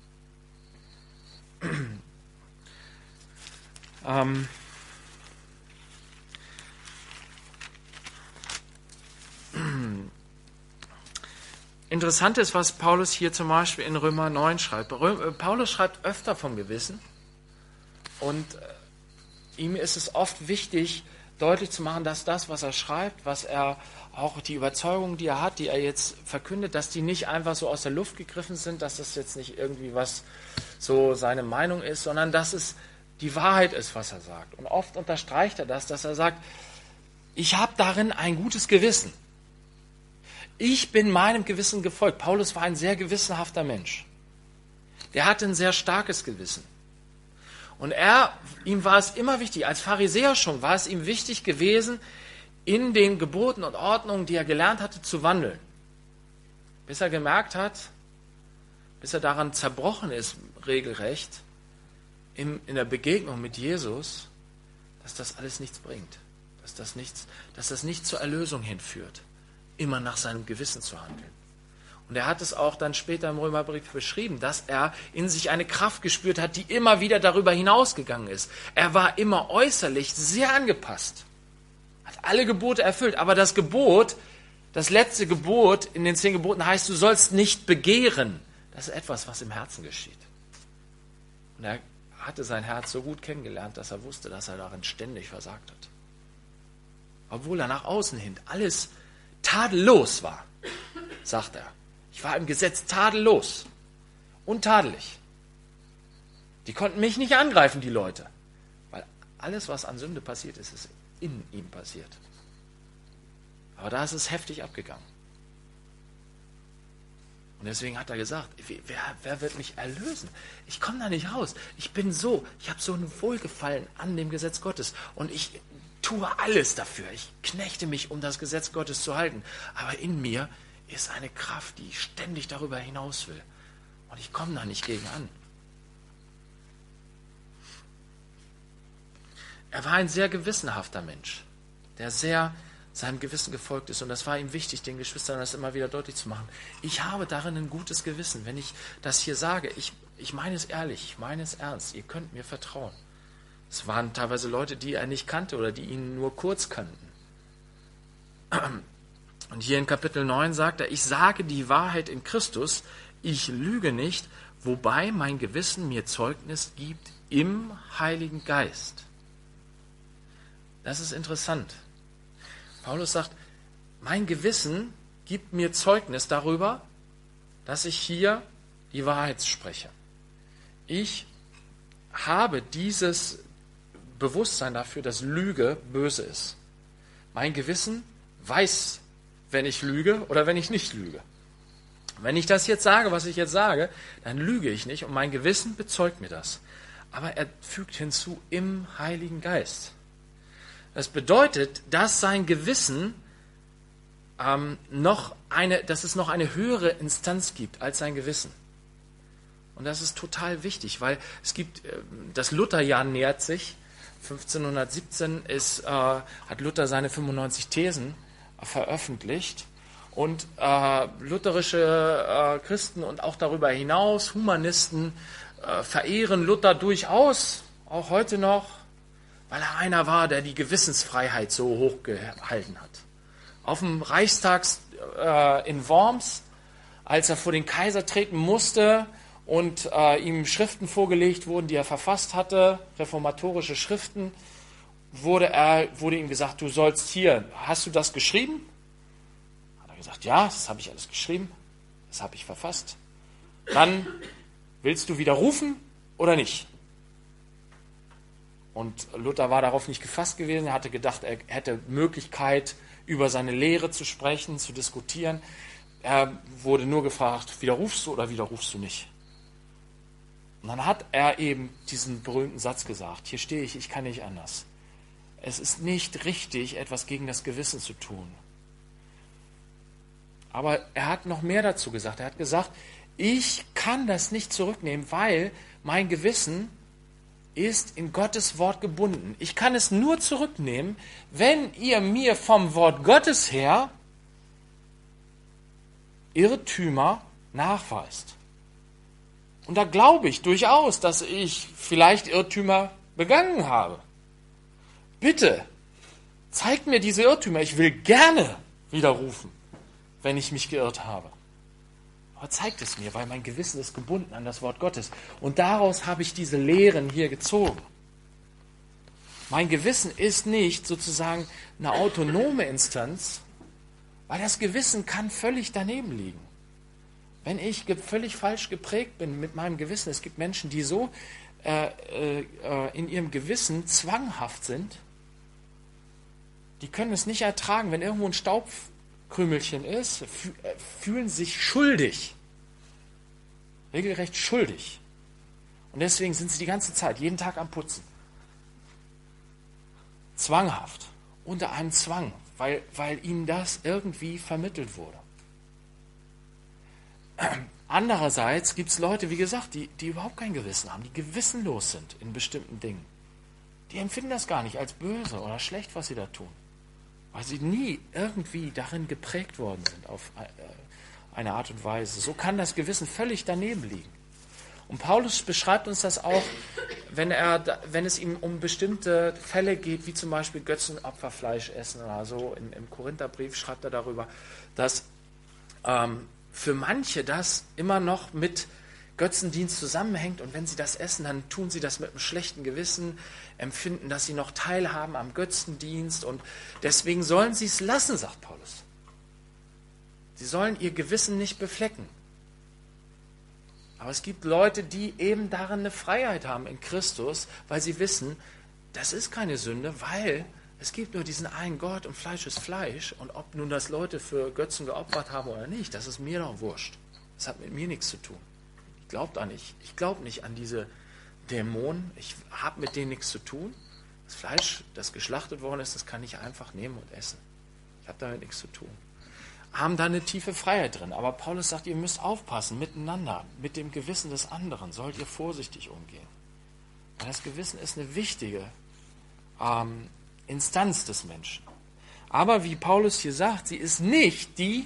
Interessant ist, was Paulus hier zum Beispiel in Römer 9 schreibt. Paulus schreibt öfter vom Gewissen und ihm ist es oft wichtig, deutlich zu machen, dass das, was er schreibt, was er auch die Überzeugungen, die er hat, die er jetzt verkündet, dass die nicht einfach so aus der Luft gegriffen sind, dass das jetzt nicht irgendwie was so seine Meinung ist, sondern dass es die Wahrheit ist, was er sagt. Und oft unterstreicht er das, dass er sagt, ich habe darin ein gutes Gewissen. Ich bin meinem Gewissen gefolgt. Paulus war ein sehr gewissenhafter Mensch. Der hatte ein sehr starkes Gewissen. Und ihm war es immer wichtig, als Pharisäer schon, war es ihm wichtig gewesen, in den Geboten und Ordnungen, die er gelernt hatte, zu wandeln. Bis er gemerkt hat, bis er daran zerbrochen ist, regelrecht, in der Begegnung mit Jesus, dass das alles nichts bringt. Dass das nicht zur Erlösung hinführt, immer nach seinem Gewissen zu handeln. Und er hat es auch dann später im Römerbrief beschrieben, dass er in sich eine Kraft gespürt hat, die immer wieder darüber hinausgegangen ist. Er war immer äußerlich sehr angepasst, hat alle Gebote erfüllt, aber das letzte Gebot in den 10 Geboten heißt, du sollst nicht begehren. Das ist etwas, was im Herzen geschieht. Und er hatte sein Herz so gut kennengelernt, dass er wusste, dass er darin ständig versagt hat. Obwohl er nach außen hin alles tadellos war, sagt er. Ich war im Gesetz tadellos, untadelig. Die konnten mich nicht angreifen, die Leute. Weil alles, was an Sünde passiert ist, ist in ihm passiert. Aber da ist es heftig abgegangen. Und deswegen hat er gesagt, wer wird mich erlösen? Ich komme da nicht raus. Ich habe so ein Wohlgefallen an dem Gesetz Gottes. Und ich tue alles dafür. Ich knechte mich, um das Gesetz Gottes zu halten. Aber in mir ist eine Kraft, die ständig darüber hinaus will. Und ich komme da nicht gegen an. Er war ein sehr gewissenhafter Mensch, der sehr seinem Gewissen gefolgt ist. Und das war ihm wichtig, den Geschwistern das immer wieder deutlich zu machen. Ich habe darin ein gutes Gewissen. Wenn ich das hier sage, ich meine es ehrlich, ich meine es ernst. Ihr könnt mir vertrauen. Es waren teilweise Leute, die er nicht kannte oder die ihn nur kurz kannten. Und hier in Kapitel 9 sagt er, ich sage die Wahrheit in Christus, ich lüge nicht, wobei mein Gewissen mir Zeugnis gibt im Heiligen Geist. Das ist interessant. Paulus sagt, mein Gewissen gibt mir Zeugnis darüber, dass ich hier die Wahrheit spreche. Ich habe dieses Bewusstsein dafür, dass Lüge böse ist. Mein Gewissen weiß, wenn ich lüge oder wenn ich nicht lüge. Wenn ich das jetzt sage, was ich jetzt sage, dann lüge ich nicht und mein Gewissen bezeugt mir das. Aber er fügt hinzu im Heiligen Geist. Das bedeutet, dass sein Gewissen dass es noch eine höhere Instanz gibt als sein Gewissen. Und das ist total wichtig, weil es gibt, das Lutherjahr nähert sich. 1517 hat Luther seine 95 Thesen veröffentlicht. Und lutherische Christen und auch darüber hinaus Humanisten verehren Luther durchaus, auch heute noch, weil er einer war, der die Gewissensfreiheit so hoch gehalten hat. Auf dem Reichstag in Worms, als er vor den Kaiser treten musste und ihm Schriften vorgelegt wurden, die er verfasst hatte, reformatorische Schriften, wurde ihm gesagt, du sollst hier, hast du das geschrieben? Hat er gesagt, ja, das habe ich alles geschrieben, das habe ich verfasst. Dann willst du widerrufen oder nicht? Und Luther war darauf nicht gefasst gewesen. Er hatte gedacht, er hätte Möglichkeit, über seine Lehre zu sprechen, zu diskutieren. Er wurde nur gefragt, widerrufst du oder widerrufst du nicht? Und dann hat er eben diesen berühmten Satz gesagt, hier stehe ich kann nicht anders. Es ist nicht richtig, etwas gegen das Gewissen zu tun. Aber er hat noch mehr dazu gesagt. Er hat gesagt, ich kann das nicht zurücknehmen, weil mein Gewissen ist in Gottes Wort gebunden. Ich kann es nur zurücknehmen, wenn ihr mir vom Wort Gottes her Irrtümer nachweist. Und da glaube ich durchaus, dass ich vielleicht Irrtümer begangen habe. Bitte, zeigt mir diese Irrtümer. Ich will gerne widerrufen, wenn ich mich geirrt habe. Aber zeigt es mir, weil mein Gewissen ist gebunden an das Wort Gottes. Und daraus habe ich diese Lehren hier gezogen. Mein Gewissen ist nicht sozusagen eine autonome Instanz, weil das Gewissen kann völlig daneben liegen. Wenn ich völlig falsch geprägt bin mit meinem Gewissen, es gibt Menschen, die so in ihrem Gewissen zwanghaft sind, die können es nicht ertragen, wenn irgendwo ein Staubkrümelchen ist, fühlen sich schuldig. Regelrecht schuldig. Und deswegen sind sie die ganze Zeit, jeden Tag am Putzen. Zwanghaft. Unter einem Zwang, weil ihnen das irgendwie vermittelt wurde. Andererseits gibt es Leute, wie gesagt, die überhaupt kein Gewissen haben, die gewissenlos sind in bestimmten Dingen. Die empfinden das gar nicht als böse oder schlecht, was sie da tun. Weil sie nie irgendwie darin geprägt worden sind auf eine Art und Weise. So kann das Gewissen völlig daneben liegen. Und Paulus beschreibt uns das auch, wenn es ihm um bestimmte Fälle geht, wie zum Beispiel Götzenopferfleisch essen oder so. Im Korintherbrief schreibt er darüber, dass für manche das immer noch mit Götzendienst zusammenhängt und wenn sie das essen, dann tun sie das mit einem schlechten Gewissen, empfinden, dass sie noch teilhaben am Götzendienst und deswegen sollen sie es lassen, sagt Paulus. Sie sollen ihr Gewissen nicht beflecken. Aber es gibt Leute, die eben darin eine Freiheit haben in Christus, weil sie wissen, das ist keine Sünde, weil es gibt nur diesen einen Gott und Fleisch ist Fleisch und ob nun das Leute für Götzen geopfert haben oder nicht, das ist mir doch wurscht. Das hat mit mir nichts zu tun. Ich glaube nicht an diese Dämonen. Ich habe mit denen nichts zu tun. Das Fleisch, das geschlachtet worden ist, das kann ich einfach nehmen und essen. Ich habe damit nichts zu tun. Haben da eine tiefe Freiheit drin. Aber Paulus sagt, ihr müsst aufpassen miteinander. Mit dem Gewissen des anderen sollt ihr vorsichtig umgehen. Weil das Gewissen ist eine wichtige Instanz des Menschen. Aber wie Paulus hier sagt, sie ist nicht die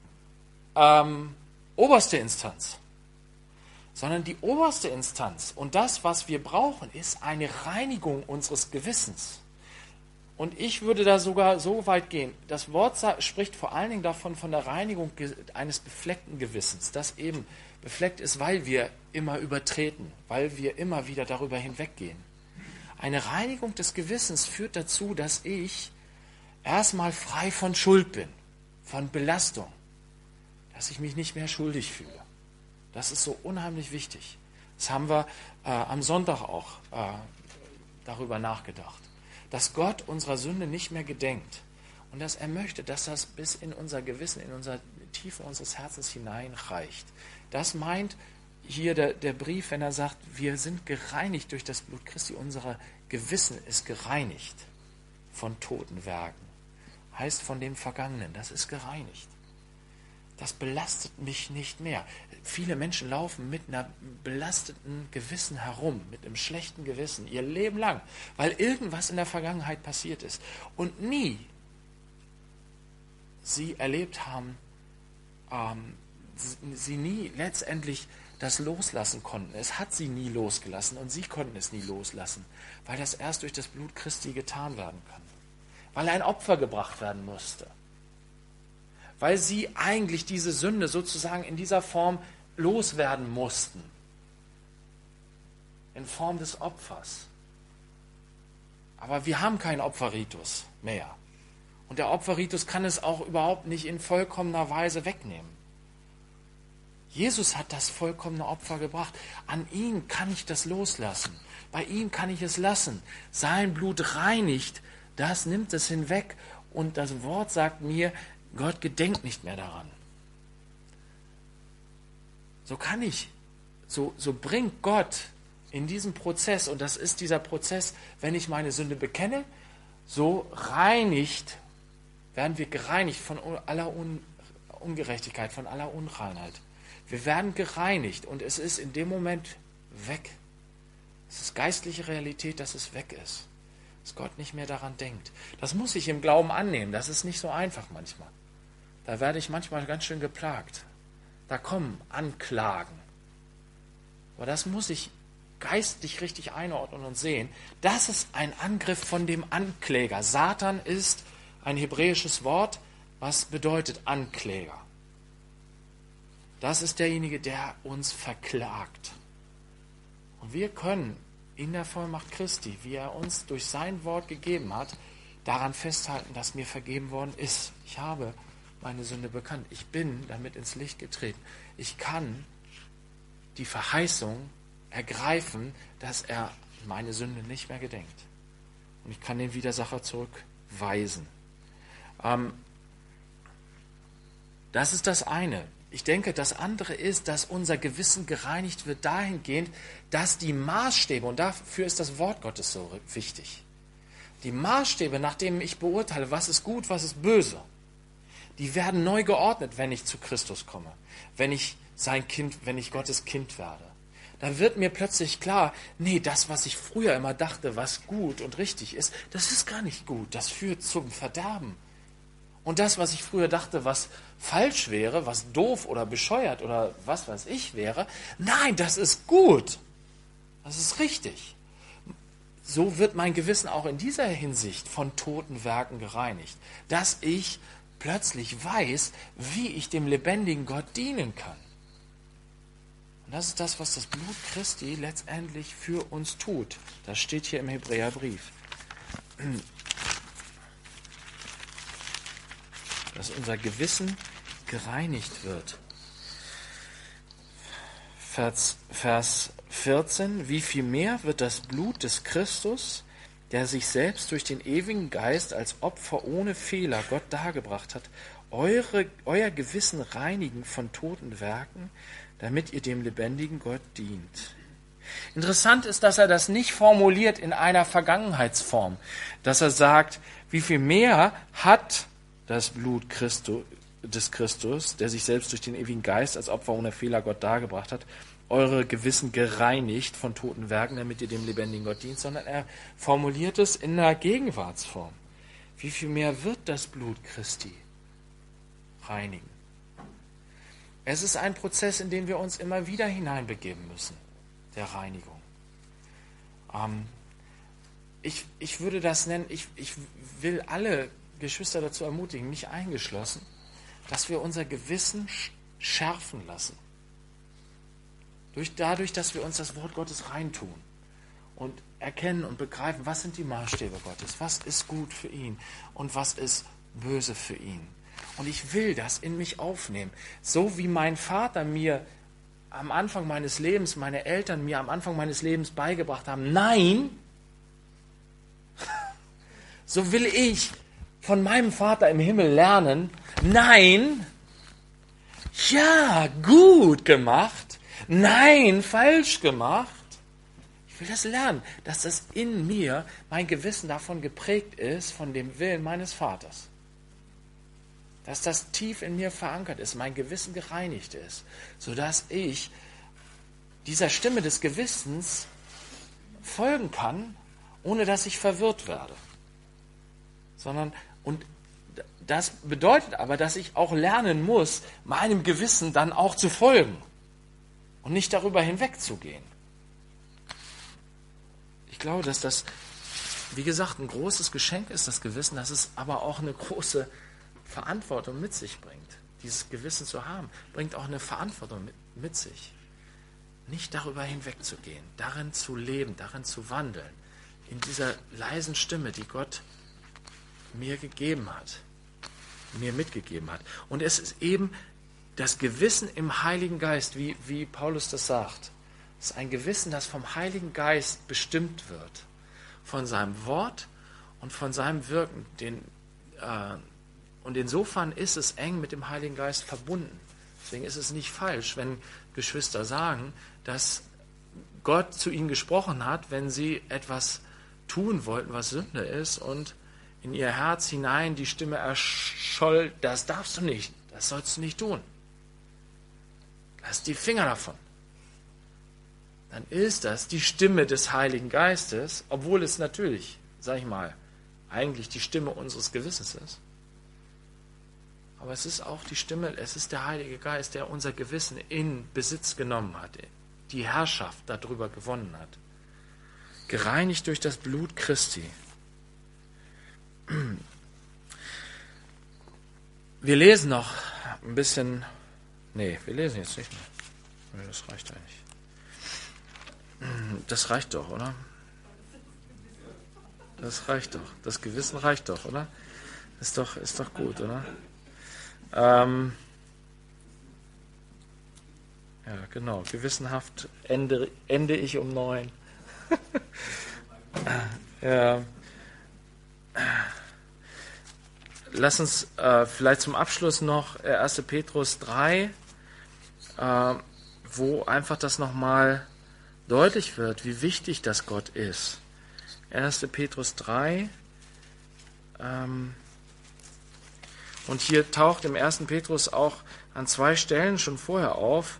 oberste Instanz. Sondern die oberste Instanz und das, was wir brauchen, ist eine Reinigung unseres Gewissens. Und ich würde da sogar so weit gehen. Das Wort spricht vor allen Dingen davon, von der Reinigung eines befleckten Gewissens, das eben befleckt ist, weil wir immer übertreten, weil wir immer wieder darüber hinweggehen. Eine Reinigung des Gewissens führt dazu, dass ich erstmal frei von Schuld bin, von Belastung, dass ich mich nicht mehr schuldig fühle. Das ist so unheimlich wichtig. Das haben wir am Sonntag auch darüber nachgedacht. Dass Gott unserer Sünde nicht mehr gedenkt und dass er möchte, dass das bis in unser Gewissen, in unsere Tiefe unseres Herzens hineinreicht. Das meint hier der Brief, wenn er sagt, wir sind gereinigt durch das Blut Christi. Unser Gewissen ist gereinigt von toten Werken. Heißt von dem Vergangenen, das ist gereinigt. Das belastet mich nicht mehr. Viele Menschen laufen mit einem belasteten Gewissen herum, mit einem schlechten Gewissen, ihr Leben lang, weil irgendwas in der Vergangenheit passiert ist und nie sie erlebt haben, sie nie letztendlich das loslassen konnten. Es hat sie nie losgelassen und sie konnten es nie loslassen, weil das erst durch das Blut Christi getan werden kann, weil ein Opfer gebracht werden musste. Weil sie eigentlich diese Sünde sozusagen in dieser Form loswerden mussten. In Form des Opfers. Aber wir haben keinen Opferritus mehr. Und der Opferritus kann es auch überhaupt nicht in vollkommener Weise wegnehmen. Jesus hat das vollkommene Opfer gebracht. An ihm kann ich das loslassen. Bei ihm kann ich es lassen. Sein Blut reinigt, das nimmt es hinweg. Und das Wort sagt mir, Gott gedenkt nicht mehr daran. So kann ich, so bringt Gott in diesem Prozess, und das ist dieser Prozess, wenn ich meine Sünde bekenne, so werden wir gereinigt von aller Ungerechtigkeit, von aller Unreinheit. Wir werden gereinigt und es ist in dem Moment weg. Es ist geistliche Realität, dass es weg ist. Dass Gott nicht mehr daran denkt. Das muss ich im Glauben annehmen. Das ist nicht so einfach manchmal. Da werde ich manchmal ganz schön geplagt. Da kommen Anklagen. Aber das muss ich geistlich richtig einordnen und sehen. Das ist ein Angriff von dem Ankläger. Satan ist ein hebräisches Wort, was bedeutet Ankläger. Das ist derjenige, der uns verklagt. Und wir können in der Vollmacht Christi, wie er uns durch sein Wort gegeben hat, daran festhalten, dass mir vergeben worden ist. Ich habe meine Sünde bekannt. Ich bin damit ins Licht getreten. Ich kann die Verheißung ergreifen, dass er meine Sünde nicht mehr gedenkt. Und ich kann den Widersacher zurückweisen. Das ist das eine. Ich denke, das andere ist, dass unser Gewissen gereinigt wird dahingehend, dass die Maßstäbe, und dafür ist das Wort Gottes so wichtig, die Maßstäbe, nach denen ich beurteile, was ist gut, was ist böse, die werden neu geordnet, wenn ich zu Christus komme, wenn ich Gottes Kind werde. Dann wird mir plötzlich klar, nee, das, was ich früher immer dachte, was gut und richtig ist, das ist gar nicht gut, das führt zum Verderben. Und das, was ich früher dachte, was falsch wäre, was doof oder bescheuert oder was weiß ich wäre, nein, das ist gut. Das ist richtig. So wird mein Gewissen auch in dieser Hinsicht von toten Werken gereinigt, dass ich plötzlich weiß, wie ich dem lebendigen Gott dienen kann. Und das ist das, was das Blut Christi letztendlich für uns tut. Das steht hier im Hebräerbrief. Dass unser Gewissen gereinigt wird. Vers 14. Wie viel mehr wird das Blut des Christus, der sich selbst durch den ewigen Geist als Opfer ohne Fehler Gott dargebracht hat, euer Gewissen reinigen von toten Werken, damit ihr dem lebendigen Gott dient. Interessant ist, dass er das nicht formuliert in einer Vergangenheitsform, dass er sagt, wie viel mehr hat das Blut des Christus, der sich selbst durch den ewigen Geist als Opfer ohne Fehler Gott dargebracht hat, eure Gewissen gereinigt von toten Werken, damit ihr dem lebendigen Gott dient, sondern er formuliert es in einer Gegenwartsform. Wie viel mehr wird das Blut Christi reinigen? Es ist ein Prozess, in den wir uns immer wieder hineinbegeben müssen, der Reinigung. Ich würde das nennen, ich will alle Geschwister dazu ermutigen, mich eingeschlossen, dass wir unser Gewissen schärfen lassen. Dadurch, dass wir uns das Wort Gottes reintun und erkennen und begreifen, was sind die Maßstäbe Gottes, was ist gut für ihn und was ist böse für ihn. Und ich will das in mich aufnehmen. So wie mein Vater mir am Anfang meines Lebens, meine Eltern mir am Anfang meines Lebens beigebracht haben, nein, so will ich von meinem Vater im Himmel lernen, nein, ja, gut gemacht, nein, falsch gemacht. Ich will das lernen, dass das in mir, mein Gewissen davon geprägt ist, von dem Willen meines Vaters. Dass das tief in mir verankert ist, mein Gewissen gereinigt ist, sodass ich dieser Stimme des Gewissens folgen kann, ohne dass ich verwirrt werde. Und das bedeutet aber, dass ich auch lernen muss, meinem Gewissen dann auch zu folgen und nicht darüber hinwegzugehen. Ich glaube, dass das, wie gesagt, ein großes Geschenk ist, das Gewissen, dass es aber auch eine große Verantwortung mit sich bringt. Dieses Gewissen zu haben, bringt auch eine Verantwortung mit sich. Nicht darüber hinwegzugehen, darin zu leben, darin zu wandeln, in dieser leisen Stimme, die Gott mir mitgegeben hat. Und es ist eben das Gewissen im Heiligen Geist, wie Paulus das sagt, ist ein Gewissen, das vom Heiligen Geist bestimmt wird. Von seinem Wort und von seinem Wirken. Und insofern ist es eng mit dem Heiligen Geist verbunden. Deswegen ist es nicht falsch, wenn Geschwister sagen, dass Gott zu ihnen gesprochen hat, wenn sie etwas tun wollten, was Sünde ist, und in ihr Herz hinein die Stimme erscholl, das darfst du nicht, das sollst du nicht tun. Lass die Finger davon. Dann ist das die Stimme des Heiligen Geistes, obwohl es natürlich, sag ich mal, eigentlich die Stimme unseres Gewissens ist. Aber es ist auch die Stimme, es ist der Heilige Geist, der unser Gewissen in Besitz genommen hat, die Herrschaft darüber gewonnen hat. Gereinigt durch das Blut Christi. Wir lesen noch ein bisschen. Nee, wir lesen jetzt nicht mehr. Nee, das reicht eigentlich. Das reicht doch, oder? Das reicht doch. Das Gewissen reicht doch, oder? Ist doch gut, oder? Ja, genau. Gewissenhaft ende ich um 9. Ja. Lass uns vielleicht zum Abschluss noch 1. Petrus 3, wo einfach das nochmal deutlich wird, wie wichtig das Gott ist. 1. Petrus 3. Und hier taucht im 1. Petrus auch an 2 Stellen schon vorher auf.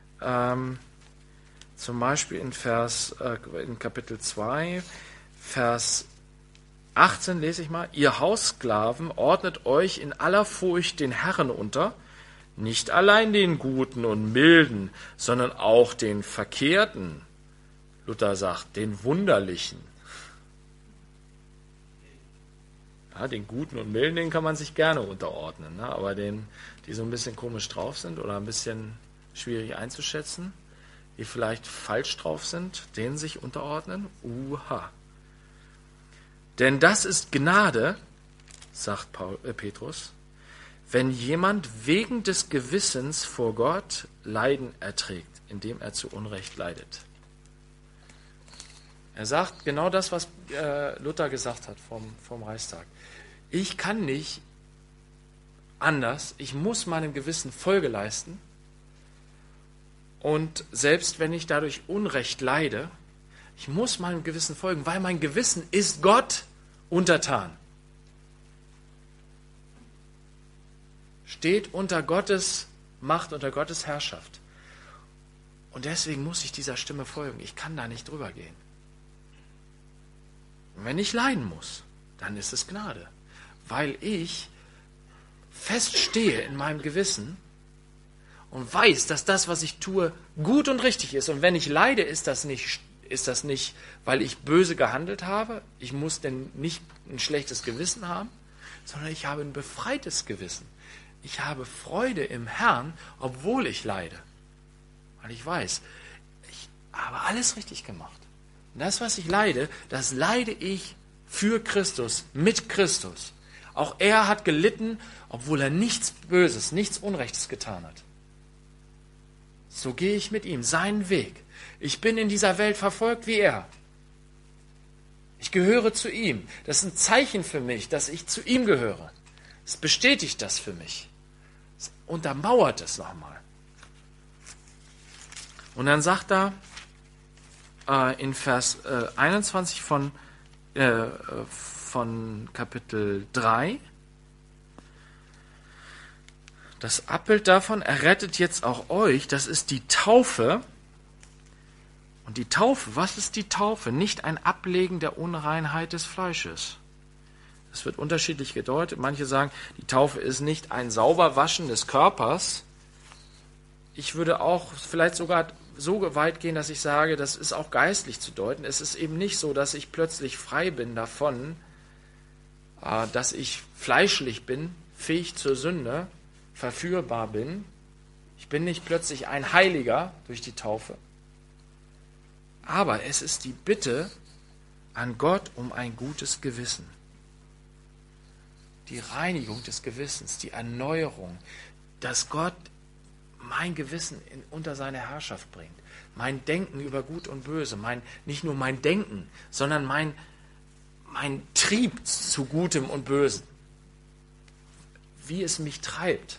Zum Beispiel in Kapitel 2, Vers 18 lese ich mal. Ihr Haussklaven ordnet euch in aller Furcht den Herren unter, nicht allein den Guten und Milden, sondern auch den Verkehrten. Luther sagt, den Wunderlichen. Ja, den Guten und Milden, den kann man sich gerne unterordnen, ne? Aber die so ein bisschen komisch drauf sind oder ein bisschen schwierig einzuschätzen, die vielleicht falsch drauf sind, denen sich unterordnen. Uha. Denn das ist Gnade, sagt Petrus, wenn jemand wegen des Gewissens vor Gott Leiden erträgt, indem er zu Unrecht leidet. Er sagt genau das, was Luther gesagt hat vom Reichstag. Ich kann nicht anders, ich muss meinem Gewissen Folge leisten, und selbst wenn ich dadurch Unrecht leide, ich muss meinem Gewissen folgen, weil mein Gewissen ist Gott untertan. Steht unter Gottes Macht, unter Gottes Herrschaft. Und deswegen muss ich dieser Stimme folgen. Ich kann da nicht drüber gehen. Und wenn ich leiden muss, dann ist es Gnade. Weil ich feststehe in meinem Gewissen und weiß, dass das, was ich tue, gut und richtig ist. Und wenn ich leide, ist das nicht, weil ich böse gehandelt habe. Ich muss denn nicht ein schlechtes Gewissen haben, sondern ich habe ein befreites Gewissen. Ich habe Freude im Herrn, obwohl ich leide. Weil ich weiß, ich habe alles richtig gemacht. Und das, was ich leide, das leide ich für Christus, mit Christus. Auch er hat gelitten, obwohl er nichts Böses, nichts Unrechtes getan hat. So gehe ich mit ihm seinen Weg. Ich bin in dieser Welt verfolgt wie er. Ich gehöre zu ihm. Das ist ein Zeichen für mich, dass ich zu ihm gehöre. Es bestätigt das für mich. Es untermauert es nochmal. Und dann sagt er in Vers 21 von Kapitel 3, das Abbild davon, er rettet jetzt auch euch, das ist die Taufe. Und die Taufe, was ist die Taufe? Nicht ein Ablegen der Unreinheit des Fleisches. Das wird unterschiedlich gedeutet. Manche sagen, die Taufe ist nicht ein Sauberwaschen des Körpers. Ich würde auch vielleicht sogar so weit gehen, dass ich sage, das ist auch geistlich zu deuten. Es ist eben nicht so, dass ich plötzlich frei bin davon, dass ich fleischlich bin, fähig zur Sünde, verführbar bin. Ich bin nicht plötzlich ein Heiliger durch die Taufe. Aber es ist die Bitte an Gott um ein gutes Gewissen. Die Reinigung des Gewissens, die Erneuerung, dass Gott mein Gewissen unter seine Herrschaft bringt. Mein Denken über Gut und Böse, nicht nur mein Denken, sondern mein Trieb zu Gutem und Bösen. Wie es mich treibt.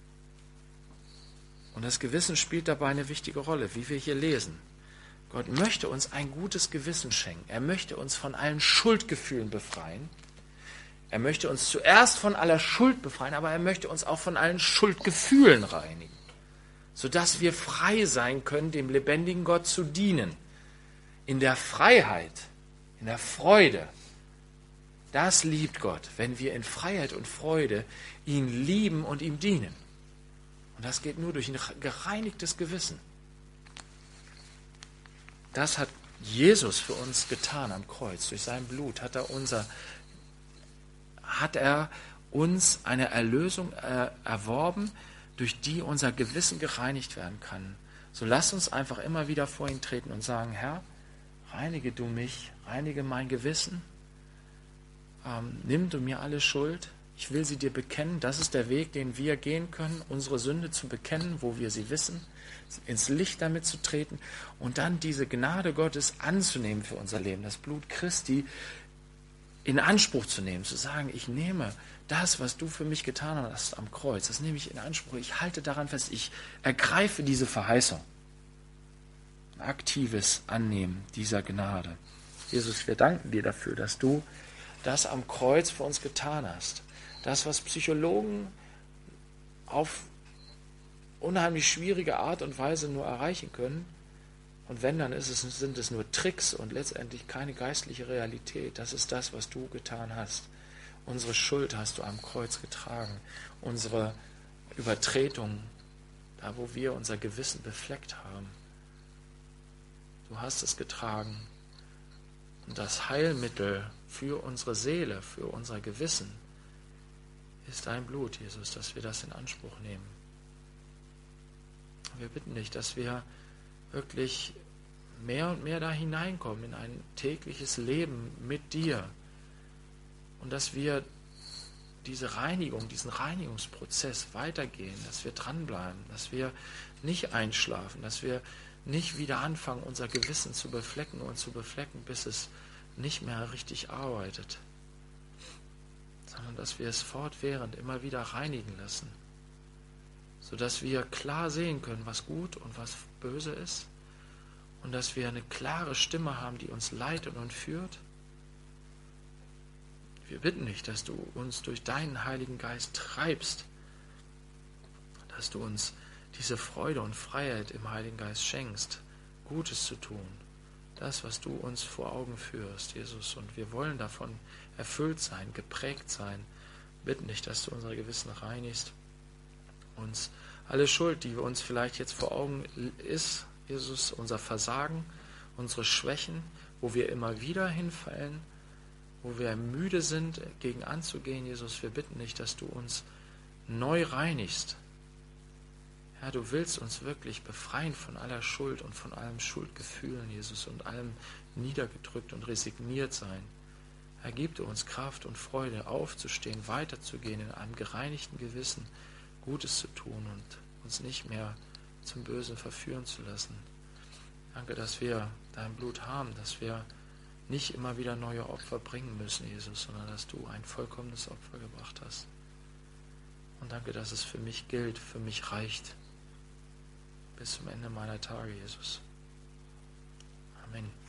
Und das Gewissen spielt dabei eine wichtige Rolle, wie wir hier lesen. Gott möchte uns ein gutes Gewissen schenken. Er möchte uns von allen Schuldgefühlen befreien. Er möchte uns zuerst von aller Schuld befreien, aber er möchte uns auch von allen Schuldgefühlen reinigen, sodass wir frei sein können, dem lebendigen Gott zu dienen. In der Freiheit, in der Freude, das liebt Gott, wenn wir in Freiheit und Freude ihn lieben und ihm dienen. Und das geht nur durch ein gereinigtes Gewissen. Das hat Jesus für uns getan am Kreuz. Durch sein Blut hat er uns eine Erlösung erworben, durch die unser Gewissen gereinigt werden kann. So lasst uns einfach immer wieder vor ihn treten und sagen, Herr, reinige du mich, reinige mein Gewissen, nimm du mir alle Schuld, ich will sie dir bekennen. Das ist der Weg, den wir gehen können, unsere Sünde zu bekennen, wo wir sie wissen, ins Licht damit zu treten und dann diese Gnade Gottes anzunehmen für unser Leben, das Blut Christi in Anspruch zu nehmen, zu sagen, ich nehme das, was du für mich getan hast am Kreuz, das nehme ich in Anspruch, ich halte daran fest, ich ergreife diese Verheißung. Ein aktives Annehmen dieser Gnade. Jesus, wir danken dir dafür, dass du das am Kreuz für uns getan hast. Das, was Psychologen auf unheimlich schwierige Art und Weise nur erreichen können, und wenn, dann sind es nur Tricks und letztendlich keine geistliche Realität. Das ist das, was du getan hast. Unsere Schuld hast du am Kreuz getragen. Unsere Übertretungen, da wo wir unser Gewissen befleckt haben. Du hast es getragen. Und das Heilmittel für unsere Seele, für unser Gewissen, ist dein Blut, Jesus, dass wir das in Anspruch nehmen. Wir bitten dich, dass wir wirklich mehr und mehr da hineinkommen in ein tägliches Leben mit dir und dass wir diese Reinigung, diesen Reinigungsprozess weitergehen, dass wir dranbleiben, dass wir nicht einschlafen, dass wir nicht wieder anfangen, unser Gewissen zu beflecken, bis es nicht mehr richtig arbeitet, sondern dass wir es fortwährend immer wieder reinigen lassen, sodass wir klar sehen können, was gut und was böse ist und dass wir eine klare Stimme haben, die uns leitet und führt. Wir bitten dich, dass du uns durch deinen Heiligen Geist treibst, dass du uns diese Freude und Freiheit im Heiligen Geist schenkst, Gutes zu tun, das, was du uns vor Augen führst, Jesus, und wir wollen davon erfüllt sein, geprägt sein. Bitten dich, dass du unser Gewissen reinigst, uns alle Schuld, die uns vielleicht jetzt vor Augen ist, Jesus, unser Versagen, unsere Schwächen, wo wir immer wieder hinfallen, wo wir müde sind, gegen anzugehen, Jesus, wir bitten dich, dass du uns neu reinigst. Herr, du willst uns wirklich befreien von aller Schuld und von allem Schuldgefühlen, Jesus, und allem niedergedrückt und resigniert sein. Herr, gib du uns Kraft und Freude, aufzustehen, weiterzugehen, in einem gereinigten Gewissen Gutes zu tun und uns nicht mehr zum Bösen verführen zu lassen. Danke, dass wir dein Blut haben, dass wir nicht immer wieder neue Opfer bringen müssen, Jesus, sondern dass du ein vollkommenes Opfer gebracht hast. Und danke, dass es für mich gilt, für mich reicht. Bis zum Ende meiner Tage, Jesus. Amen.